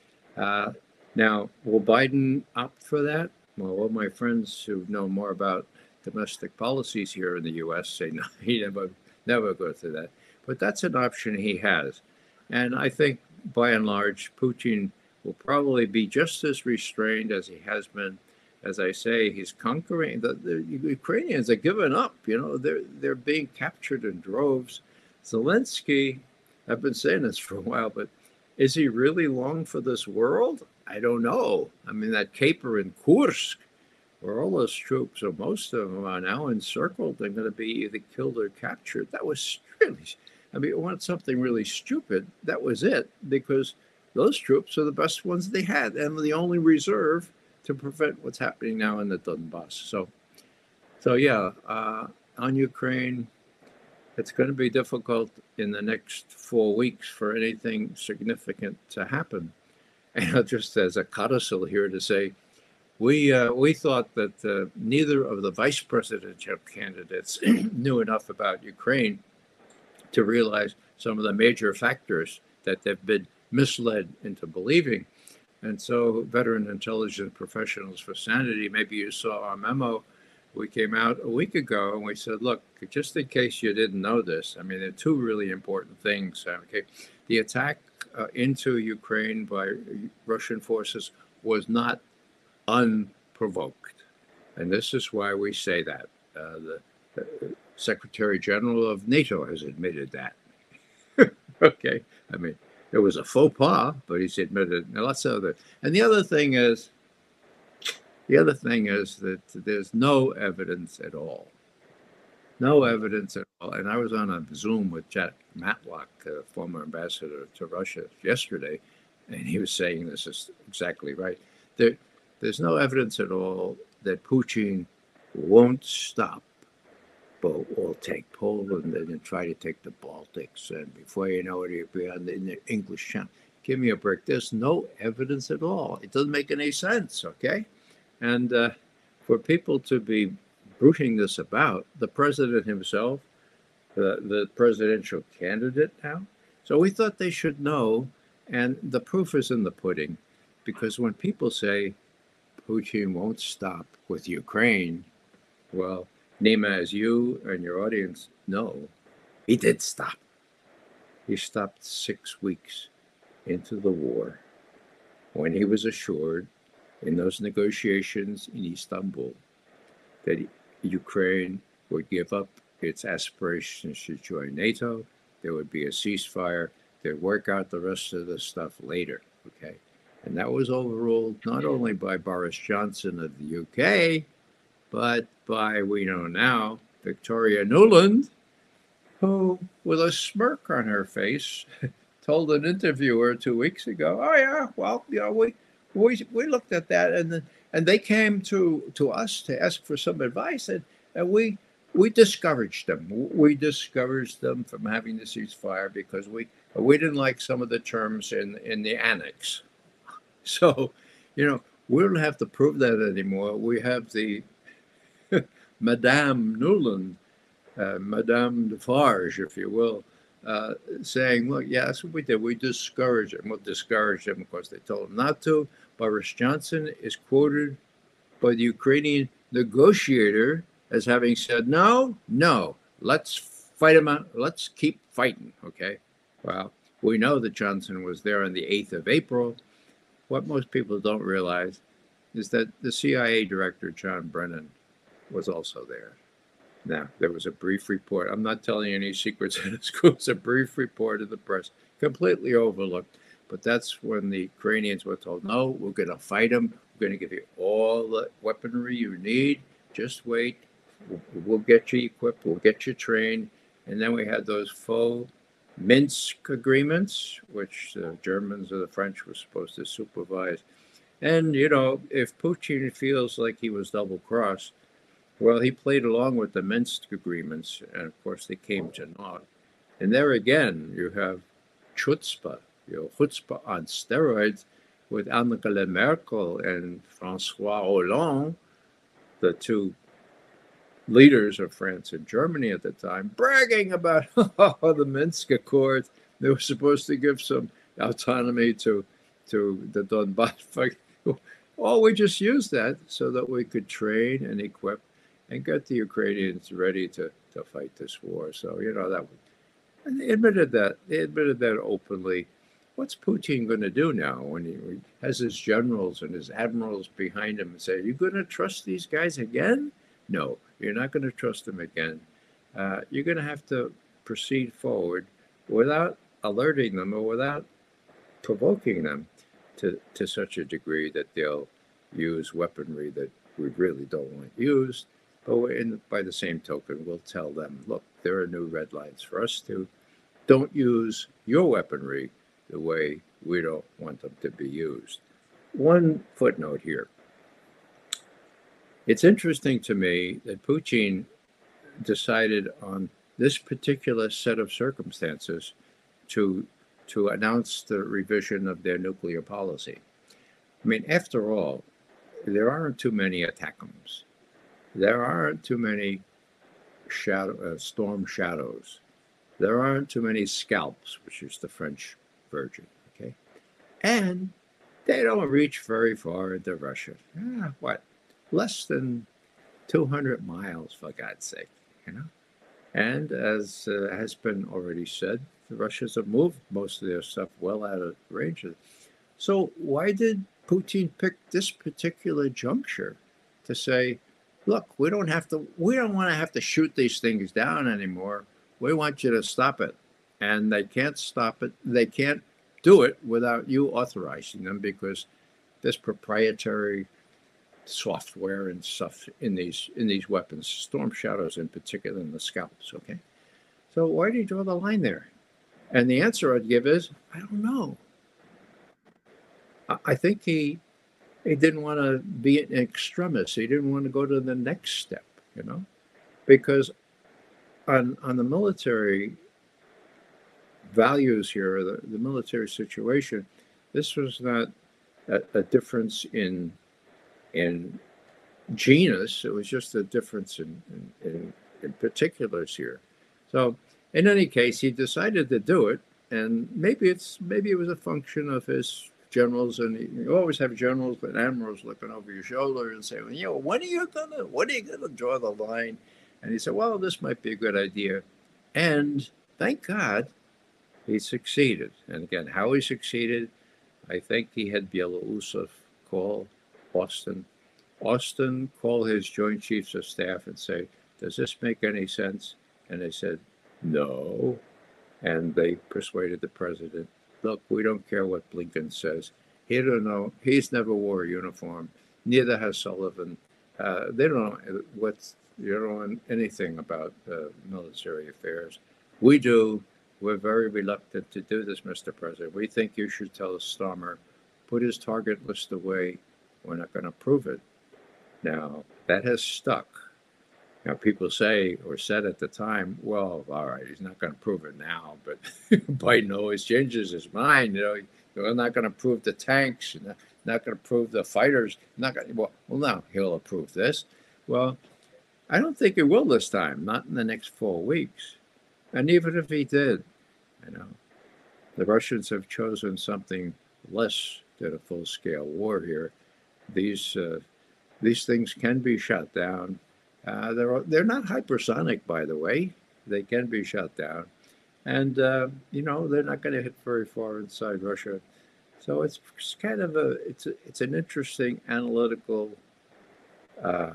Uh, now, will Biden opt for that? Well, all my friends who know more about domestic policies here in the U S say no, he never, never go through that. But that's an option he has. And I think, by and large, Putin will probably be just as restrained as he has been. As I say, he's conquering. The, the Ukrainians are giving up. You know, they're they're being captured in droves. Zelensky, I've been saying this for a while, but is he really long for this world? I don't know. I mean, that caper in Kursk, where all those troops, or most of them, are now encircled, they're going to be either killed or captured. That was really, I mean, you want something really stupid. That was it, because those troops are the best ones they had and the only reserve to prevent what's happening now in the Donbass. So, so yeah, uh, on Ukraine, it's going to be difficult. in the next four weeks for anything significant to happen. And just as a codicil here to say, we uh, we thought that uh, neither of the vice presidential candidates knew enough about Ukraine to realize some of the major factors that they've been misled into believing. And so, veteran intelligence professionals for sanity, maybe you saw our memo. We came out a week ago and we said, look, just in case you didn't know this, I mean, there are two really important things. Okay, the attack uh, into Ukraine by Russian forces was not unprovoked. And this is why we say that. Uh, the, the Secretary General of NATO has admitted that. Okay, I mean, it was a faux pas, but he's admitted. Now, lots of other. And the other thing is, the other thing is that there's no evidence at all. No evidence at all. And I was on a Zoom with Jack Matlock, uh, former ambassador to Russia, yesterday, and he was saying this is exactly right. There, there's no evidence at all that Putin won't stop, but will take Poland and then try to take the Baltics. And before you know it, he'll be on the, in the English Channel. Give me a break. There's no evidence at all. It doesn't make any sense, okay? And uh, for people to be bruiting this about, the president himself, the, the presidential candidate now. So we thought they should know, and the proof is in the pudding, because when people say Putin won't stop with Ukraine, well, Nima, as you and your audience know, he did stop. He stopped six weeks into the war when he was assured in those negotiations in Istanbul that Ukraine would give up its aspirations to join NATO. There would be a ceasefire. They'd work out the rest of the stuff later, okay? And that was overruled not only by Boris Johnson of the U K, but by, we know now, Victoria Nuland, who, with a smirk on her face, told an interviewer two weeks ago, oh, yeah, well, you know, we we, we looked at that, and the, and they came to, to us to ask for some advice, and, and we we discouraged them. We discouraged them from having the ceasefire because we we didn't like some of the terms in, in the annex. So, you know, we don't have to prove that anymore. We have the Madame Nuland, uh, Madame Defarge, if you will, uh, saying, look, yeah, that's what we did. We discouraged them. We'll discourage them because they told them not to. Boris Johnson is quoted by the Ukrainian negotiator as having said, no, no, let's fight them out. Let's keep fighting, okay? Well, we know that Johnson was there on the eighth of April. What most people don't realize is that the C I A director, John Brennan, was also there. Now, there was a brief report. I'm not telling you any secrets. It was a brief report in the press, completely overlooked. But that's when the Ukrainians were told, no, we're going to fight them. We're going to give you all the weaponry you need. Just wait. We'll, we'll get you equipped. We'll get you trained. And then we had those faux Minsk agreements, which the Germans or the French were supposed to supervise. And, you know, if Putin feels like he was double-crossed, well, he played along with the Minsk agreements, and of course they came to naught. And there again, you have chutzpah, you know, chutzpah on steroids with Angela Merkel and Francois Hollande, the two leaders of France and Germany at the time, bragging about oh, the Minsk Accords. They were supposed to give some autonomy to, to the Donbass. Oh, we just used that so that we could train and equip and get the Ukrainians ready to, to fight this war. So, you know, that and they admitted that. They admitted that openly. What's Putin going to do now when he has his generals and his admirals behind him and say, are you going to trust these guys again? No, you're not going to trust them again. Uh, you're going to have to proceed forward without alerting them or without provoking them to, to such a degree that they'll use weaponry that we really don't want used. But in, by the same token, we'll tell them, look, there are new red lines for us too. Don't use your weaponry the way we don't want them to be used. One footnote here. It's interesting to me that Putin decided on this particular set of circumstances to to announce the revision of their nuclear policy. I mean, after all, there aren't too many ATACMS. There aren't too many shadow, uh, storm shadows. There aren't too many scalps, which is the French version, okay? And they don't reach very far into Russia. Ah, what? Less than two hundred miles, for God's sake, you know? And as uh, has been already said, the Russians have moved most of their stuff well out of range. So why did Putin pick this particular juncture to say, look, we don't have to, we don't want to have to shoot these things down anymore. We want you to stop it. And they can't stop it. They can't do it without you authorizing them, because there's proprietary software and stuff in these in these weapons, storm shadows in particular, and the scalps, okay? So why do you draw the line there? And the answer I'd give is, I don't know. I think he he didn't want to be an extremist. He didn't want to go to the next step, you know, because on on the military values here, the, the military situation, this was not a, a difference in in genus. It was just a difference in, in, in, in particulars here. So in any case, he decided to do it, and maybe it's maybe it was a function of his generals, and you always have generals and admirals looking over your shoulder and saying, you know, when are you gonna, when are you gonna draw the line? And he said, well, this might be a good idea. And thank God he succeeded. And again, how he succeeded, I think he had Belousov call Austin. Austin call his Joint Chiefs of Staff and say, does this make any sense? And they said, no. And they persuaded the president, look, we don't care what Blinken says. He don't know. He's never wore a uniform. Neither has Sullivan. Uh, they don't know what's, you don't know anything about uh, military affairs. We do. We're very reluctant to do this, Mister President. We think you should tell Starmer, put his target list away. We're not going to prove it. Now, that has stuck. Now, people say, or said at the time, well, all right, he's not going to prove it now, but Biden always changes his mind. You know, they're not going to prove the tanks, not, not going to prove the fighters. Not going to, well, well, now he'll approve this. Well, I don't think he will this time, not in the next four weeks. And even if he did, you know, the Russians have chosen something less than a full-scale war here. These uh, these things can be shot down. Uh, they're they're not hypersonic, by the way. They can be shot down, and uh, you know they're not going to hit very far inside Russia. So it's kind of a it's a, it's an interesting analytical uh,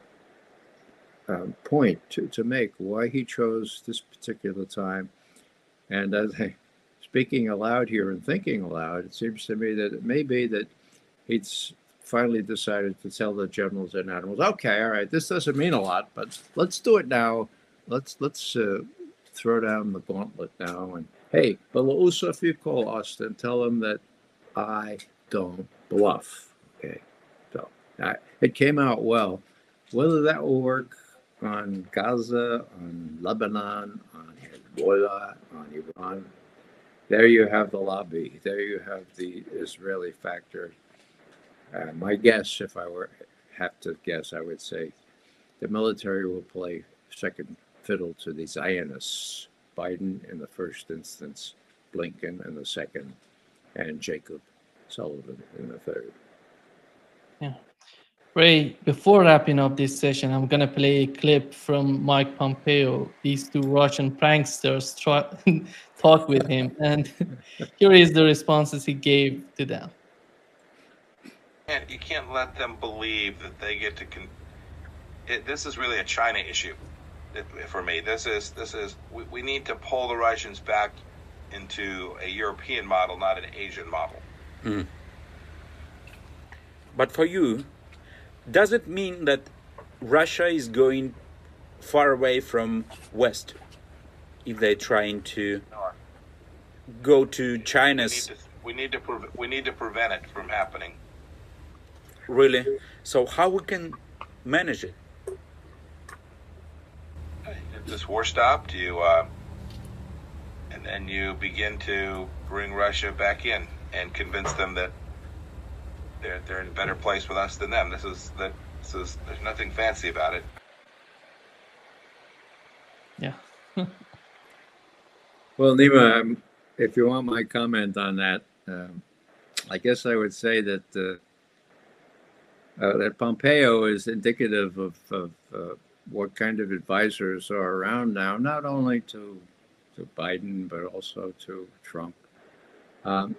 uh, point to, to make why he chose this particular time. And as I speaking aloud here and thinking aloud, it seems to me that it may be that he's finally decided to tell the generals and admirals, okay, all right, this doesn't mean a lot, but let's do it now. Let's let's uh, throw down the gauntlet now. And hey, Belousov, if you call Austin, tell him that I don't bluff. Okay, so uh, it came out well. Whether that will work on Gaza, on Lebanon, on Hezbollah, on Iran, there you have the lobby. There you have the Israeli factor. Uh, my guess, if I were have to guess, I would say the military will play second fiddle to the Zionists. Biden in the first instance, Blinken in the second, and Jacob Sullivan in the third. Yeah. Ray, before wrapping up this session, I'm going to play a clip from Mike Pompeo. These two Russian pranksters try, talk with him, and here is the responses he gave to them. And you can't let them believe that they get to. Con- it, this is really a China issue, it, for me. This is this is we, we need to pull the Russians back into a European model, not an Asian model. Mm. But for you, does it mean that Russia is going far away from West if they're trying to go to China's? We need to, we need to, pre- we need to prevent it from happening. Really? So how we can manage it? get this war stopped, you uh, and then you begin to bring Russia back in and convince them that they're they're in a better place with us than them. This is that this is there's nothing fancy about it. Yeah. Well, Nima, um, if you want my comment on that, um, I guess I would say that uh, uh, that Pompeo is indicative of, of uh, what kind of advisors are around now, not only to to Biden but also to Trump. Um,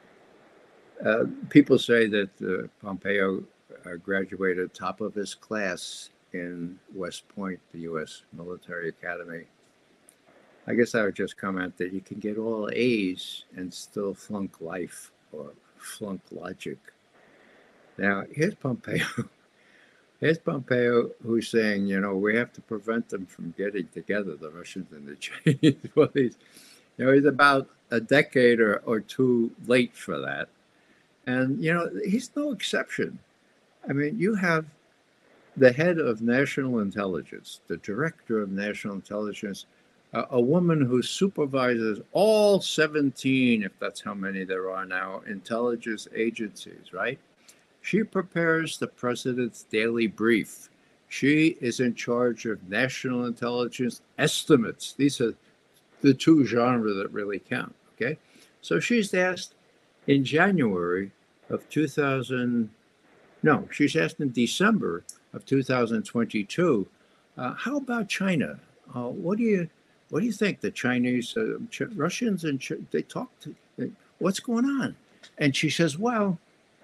uh, people say that uh, Pompeo uh, graduated top of his class in West Point, the U S military academy. I guess I would just comment that you can get all A's and still flunk life or flunk logic. Now, here's Pompeo. Here's Pompeo who's saying, you know, we have to prevent them from getting together, the Russians and the Chinese. Well, he's, you know, he's about a decade or, or two late for that. And, you know, he's no exception. I mean, you have the head of national intelligence, the director of national intelligence, a, a woman who supervises all seventeen, if that's how many there are now, intelligence agencies, right? She prepares the president's daily brief. She is in charge of national intelligence estimates. These are the two genres that really count, okay? So she's asked in January of two thousand, no, she's asked in December of two thousand twenty-two, uh, how about China? Uh, what do you what do you think? The Chinese, uh, Ch- Russians, and Ch- they talk to, uh, what's going on? And she says, well,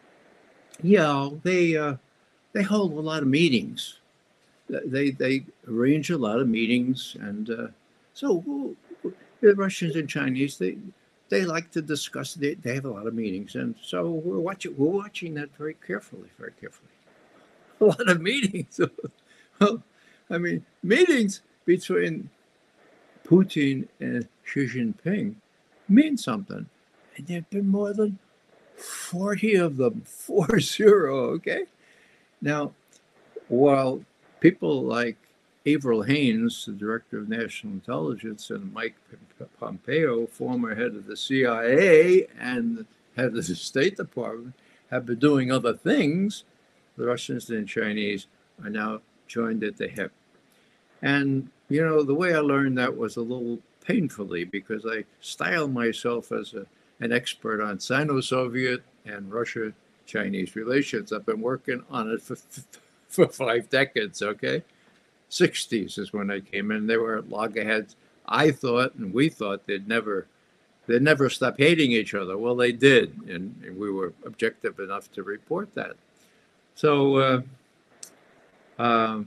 yeah, they uh, they hold a lot of meetings. They they arrange a lot of meetings, and uh, so well, the Russians and Chinese they they like to discuss. They, they have a lot of meetings, and so we're watching we're watching that very carefully, very carefully. A lot of meetings. Well, I mean, meetings between Putin and Xi Jinping mean something, and there have been more than forty of them, four zero, okay? Now, while people like Avril Haines, the director of national intelligence, and Mike Pompeo, former head of the C I A and head of the State Department, have been doing other things, the Russians and Chinese are now joined at the hip. And, you know, the way I learned that was a little painfully, because I style myself as a an expert on Sino-Soviet and Russia-Chinese relations. I've been working on it for, for five decades, okay? sixties is when I came in. They were at loggerheads. I thought, and we thought, they'd never they'd never stop hating each other. Well, they did, and, and we were objective enough to report that. So, uh, uh,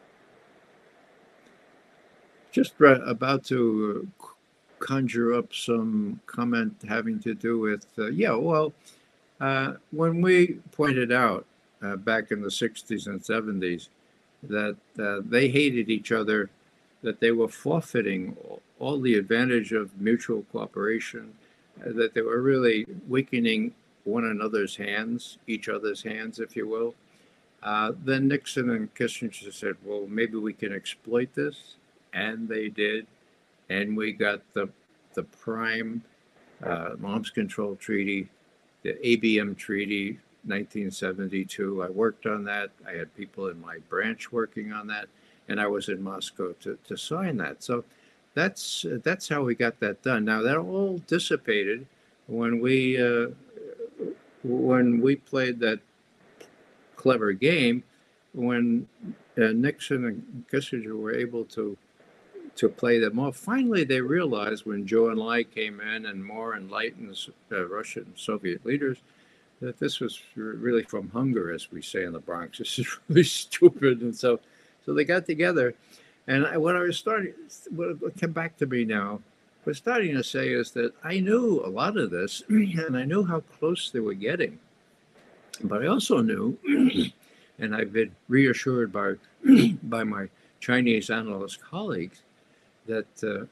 just about to uh, conjure up some comment having to do with, uh, yeah, well, uh, when we pointed out uh, back in the sixties and seventies that uh, they hated each other, that they were forfeiting all, all the advantage of mutual cooperation, uh, that they were really weakening one another's hands, each other's hands, if you will, uh, then Nixon and Kissinger said, well, maybe we can exploit this, and they did. And we got the the prime uh, Arms Control Treaty, the A B M Treaty, nineteen seventy-two. I worked on that. I had people in my branch working on that, and I was in Moscow to, to sign that. So that's uh, that's how we got that done. Now that all dissipated when we uh, when we played that clever game, when uh, Nixon and Kissinger were able to to play them off. Finally, they realized when Zhou Enlai came in and more enlightened uh, Russian Soviet leaders that this was really from hunger, as we say in the Bronx. This is really stupid. And so so they got together. And I, what I was starting, what came back to me now, what I was starting to say is that I knew a lot of this, and I knew how close they were getting. But I also knew, and I've been reassured by, by my Chinese analyst colleagues, that uh,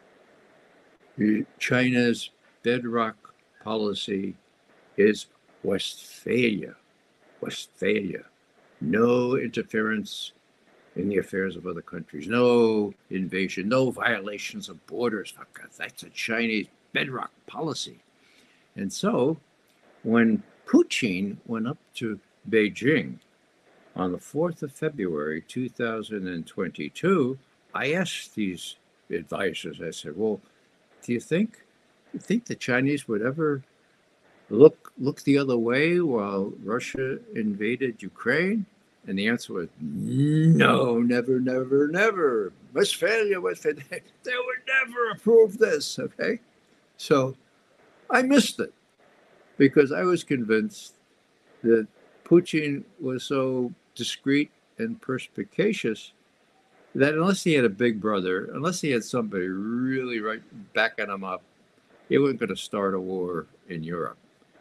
China's bedrock policy is Westphalia. Westphalia. No interference in the affairs of other countries. No invasion, no violations of borders. That's a Chinese bedrock policy. And so when Putin went up to Beijing on the fourth of February, two thousand twenty-two, I asked these advisors, I said, well, do you think, you think the Chinese would ever look look the other way while Russia invaded Ukraine? And the answer was, no, never, never, never. Westphalia, Westphalia, they would never approve this, okay? So I missed it because I was convinced that Putin was so discreet and perspicacious that unless he had a big brother, unless he had somebody really right backing him up, he wasn't going to start a war in Europe.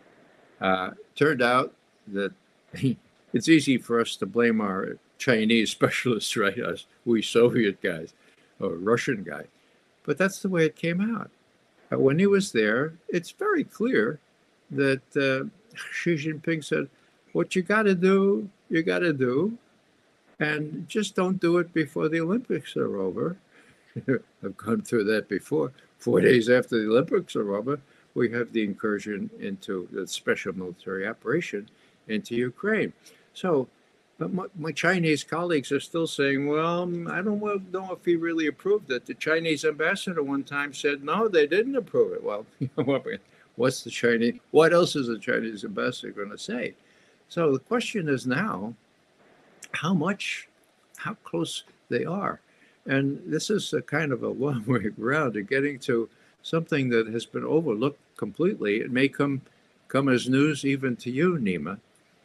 Uh, turned out that he, it's easy for us to blame our Chinese specialists, right? Us, we Soviet guys or Russian guys. But that's the way it came out. Uh, when he was there, it's very clear that uh, Xi Jinping said, what you got to do, you got to do, and just don't do it before the Olympics are over. I've gone through that before. Four days after the Olympics are over, we have the incursion into the special military operation into Ukraine. So but my, my Chinese colleagues are still saying, well, I don't know if he really approved it. The Chinese ambassador one time said, no, they didn't approve it. Well, what's the Chinese, what else is the Chinese ambassador going to say? So the question is now, how much, how close they are. And this is a kind of a long way around to getting to something that has been overlooked completely. It may come, come as news even to you, Nima.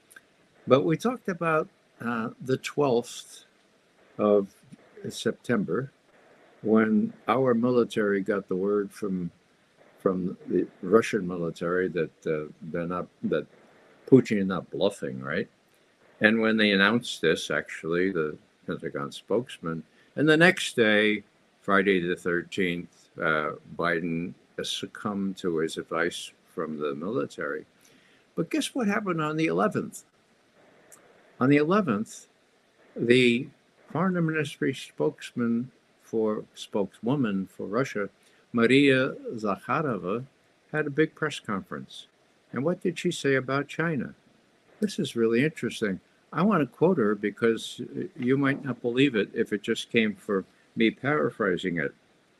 But we talked about uh, the twelfth of September, when our military got the word from from the Russian military that uh, they're not, that Putin is not bluffing, right? And when they announced this, actually, the Pentagon spokesman, and the next day, Friday the thirteenth, uh, Biden succumbed to his advice from the military. But guess what happened on the eleventh? On the eleventh, the foreign ministry spokesman for spokeswoman for Russia, Maria Zakharova, had a big press conference. And what did she say about China? This is really interesting. I want to quote her because you might not believe it if it just came for me paraphrasing it.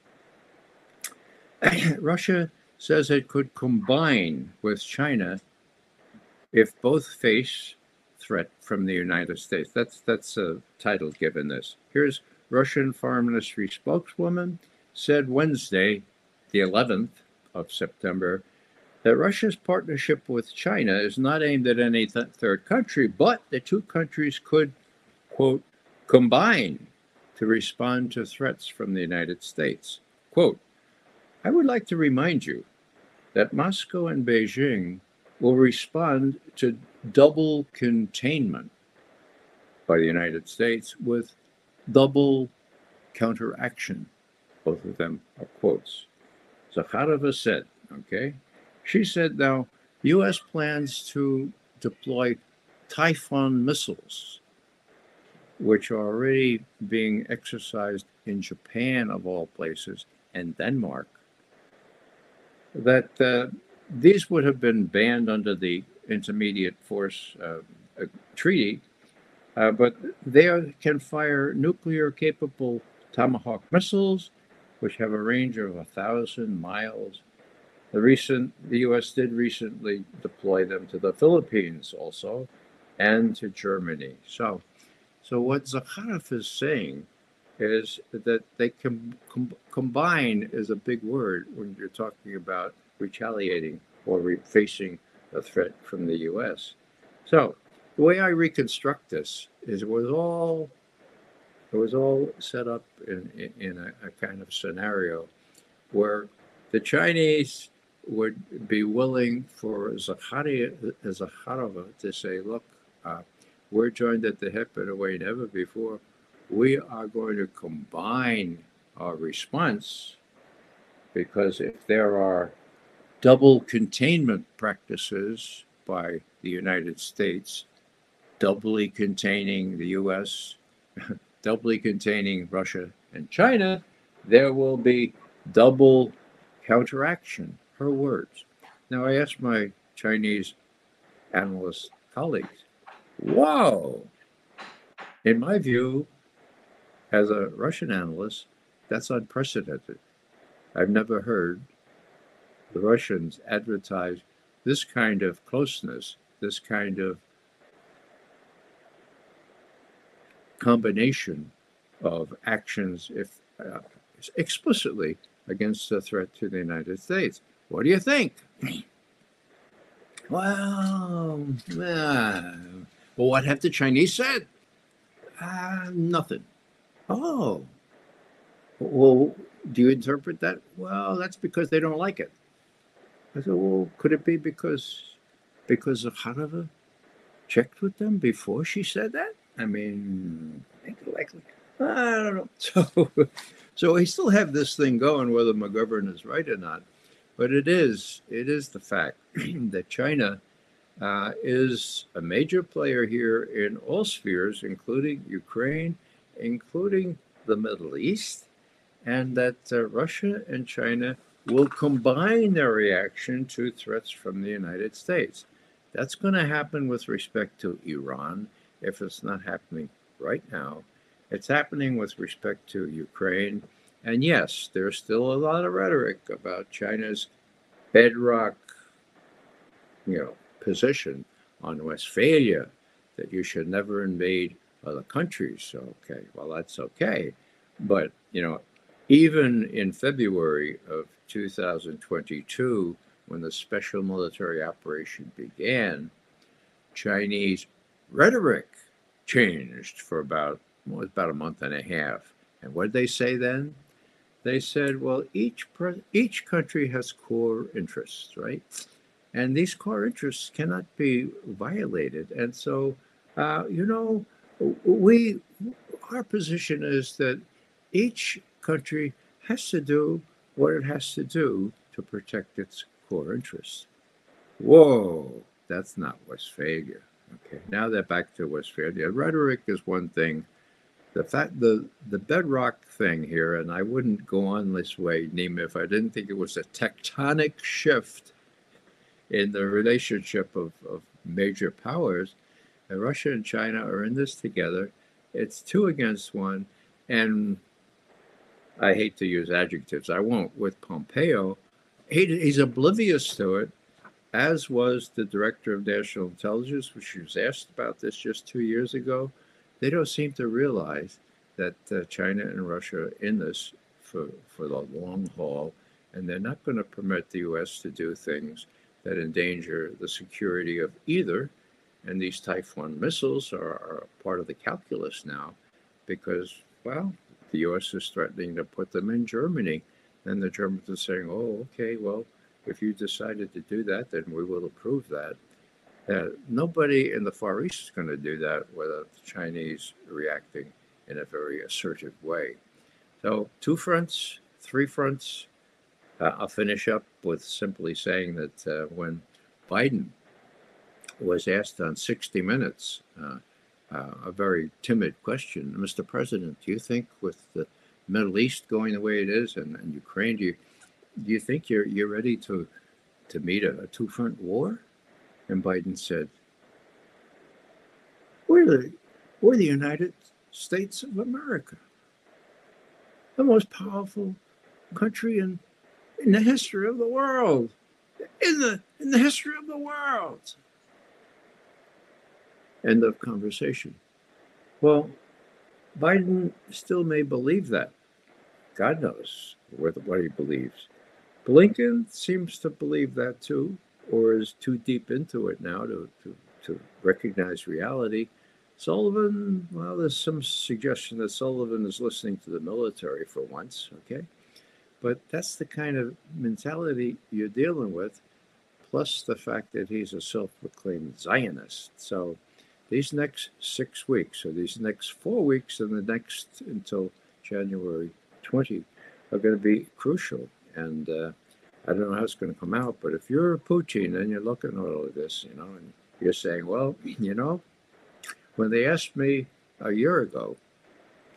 Russia says it could combine with China if both face threat from the United States. That's that's a title given this. Here's Russian Foreign Ministry spokeswoman said Wednesday, the eleventh of September, that Russia's partnership with China is not aimed at any th- third country, but the two countries could, quote, combine to respond to threats from the United States. Quote, I would like to remind you that Moscow and Beijing will respond to double containment by the United States with double counteraction. Both of them are quotes. Zakharova said, okay, she said now, U S plans to deploy Typhoon missiles, which are already being exercised in Japan, of all places, and Denmark, that uh, these would have been banned under the Intermediate Force uh, uh, Treaty, uh, but they are, can fire nuclear-capable Tomahawk missiles, which have a range of a thousand miles. The recent, the U S did recently deploy them to the Philippines also, and to Germany. So, so what Zakharov is saying is that they can com- combine is a big word when you're talking about retaliating or re- facing a threat from the U S. So the way I reconstruct this is it was all it was all set up in, in, in a, a kind of scenario where the Chinese would be willing for Zakharova to say, look, uh, we're joined at the hip in a way never before. We are going to combine our response, because if there are double containment practices by the United States, doubly containing the U S doubly containing Russia and China, there will be double counteraction. Her words. Now, I asked my Chinese analyst colleagues, whoa, in my view, as a Russian analyst, that's unprecedented. I've never heard the Russians advertise this kind of closeness, this kind of combination of actions, if uh, explicitly against a threat to the United States. What do you think? Well, uh, well, what have the Chinese said? Uh, nothing. Oh, well, do you interpret that? Well, that's because they don't like it. I said, well, could it be because because of Hanova checked with them before she said that? I mean, likely. I don't know. So, so we still have this thing going, whether McGovern is right or not. But it is, it is the fact that China uh, is a major player here in all spheres, including Ukraine, including the Middle East, and that uh, Russia and China will combine their reaction to threats from the United States. That's going to happen with respect to Iran, if it's not happening right now. It's happening with respect to Ukraine. And yes, there's still a lot of rhetoric about China's bedrock, you know, position on Westphalia, that you should never invade other countries. Okay, well, that's okay. But, you know, even in February of two thousand twenty-two, when the special military operation began, Chinese rhetoric changed for about, well, about a month and a half. And what did they say then? They said, well, each pre- each country has core interests, right? And these core interests cannot be violated. And so, uh, you know, we our position is that each country has to do what it has to do to protect its core interests. Whoa, that's not Westphalia. Okay, now they're back to Westphalia. Rhetoric is one thing. The fact, the the bedrock thing here, and I wouldn't go on this way, Nima, if I didn't think it was a tectonic shift in the relationship of, of major powers. And Russia and China are in this together. It's two against one, and I hate to use adjectives. I won't with Pompeo. He, he's oblivious to it, as was the director of national intelligence, which was asked about this just two years ago. They don't seem to realize that uh, China and Russia are in this for, for the long haul, and they're not going to permit the U S to do things that endanger the security of either. And these Typhoon missiles are, are part of the calculus now because, well, the U S is threatening to put them in Germany. And the Germans are saying, oh, okay, well, if you decided to do that, then we will approve that. Uh, nobody in the Far East is going to do that without the Chinese reacting in a very assertive way. So two fronts, three fronts. Uh, I'll finish up with simply saying that uh, when Biden was asked on sixty minutes uh, uh, a very timid question, Mister President, do you think with the Middle East going the way it is and, and Ukraine, do you, do you think you're you're ready to to meet a, a two-front war? And Biden said, we're the, we're the United States of America, the most powerful country in, in the history of the world, in the, in the history of the world. End of conversation. Well, Biden still may believe that. God knows what, what he believes. Blinken seems to believe that too, or is too deep into it now to, to, to recognize reality. Sullivan, well, there's some suggestion that Sullivan is listening to the military for once, okay? But that's the kind of mentality you're dealing with, plus the fact that he's a self-proclaimed Zionist. So these next six weeks, or these next four weeks, and the next until January twentieth, are going to be crucial. And uh, I don't know how it's going to come out, but if you're Putin and you're looking at all of this, you know, and you're saying, well, you know, when they asked me a year ago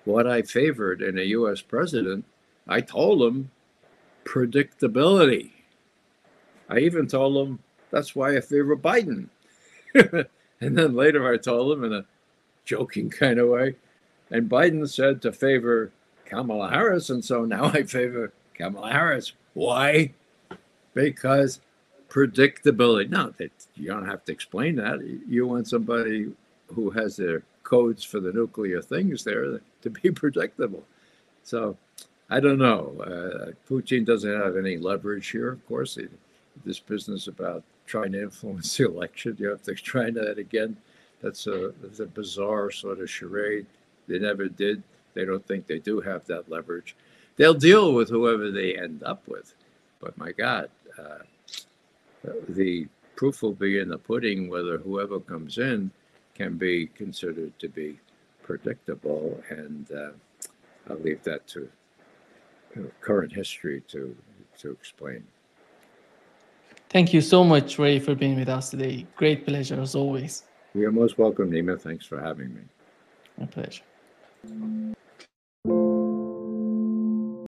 what I favored in a U S president, I told him predictability. I even told him that's why I favor Biden. And then later I told him in a joking kind of way, and Biden said to favor Kamala Harris, and so now I favor Kamala Harris. Why? Because predictability. No, that you don't have to explain that. You want somebody who has their codes for the nuclear things there to be predictable. So I don't know. Uh, Putin doesn't have any leverage here, of course. He, this business about trying to influence the election, you have to try that again. That's a, that's a bizarre sort of charade. They never did. They don't think they do have that leverage. They'll deal with whoever they end up with. But my God, uh, the proof will be in the pudding whether whoever comes in can be considered to be predictable. And uh, I'll leave that to you know, current history to, to explain. Thank you so much, Ray, for being with us today. Great pleasure as always. You're most welcome, Nima. Thanks for having me. My pleasure.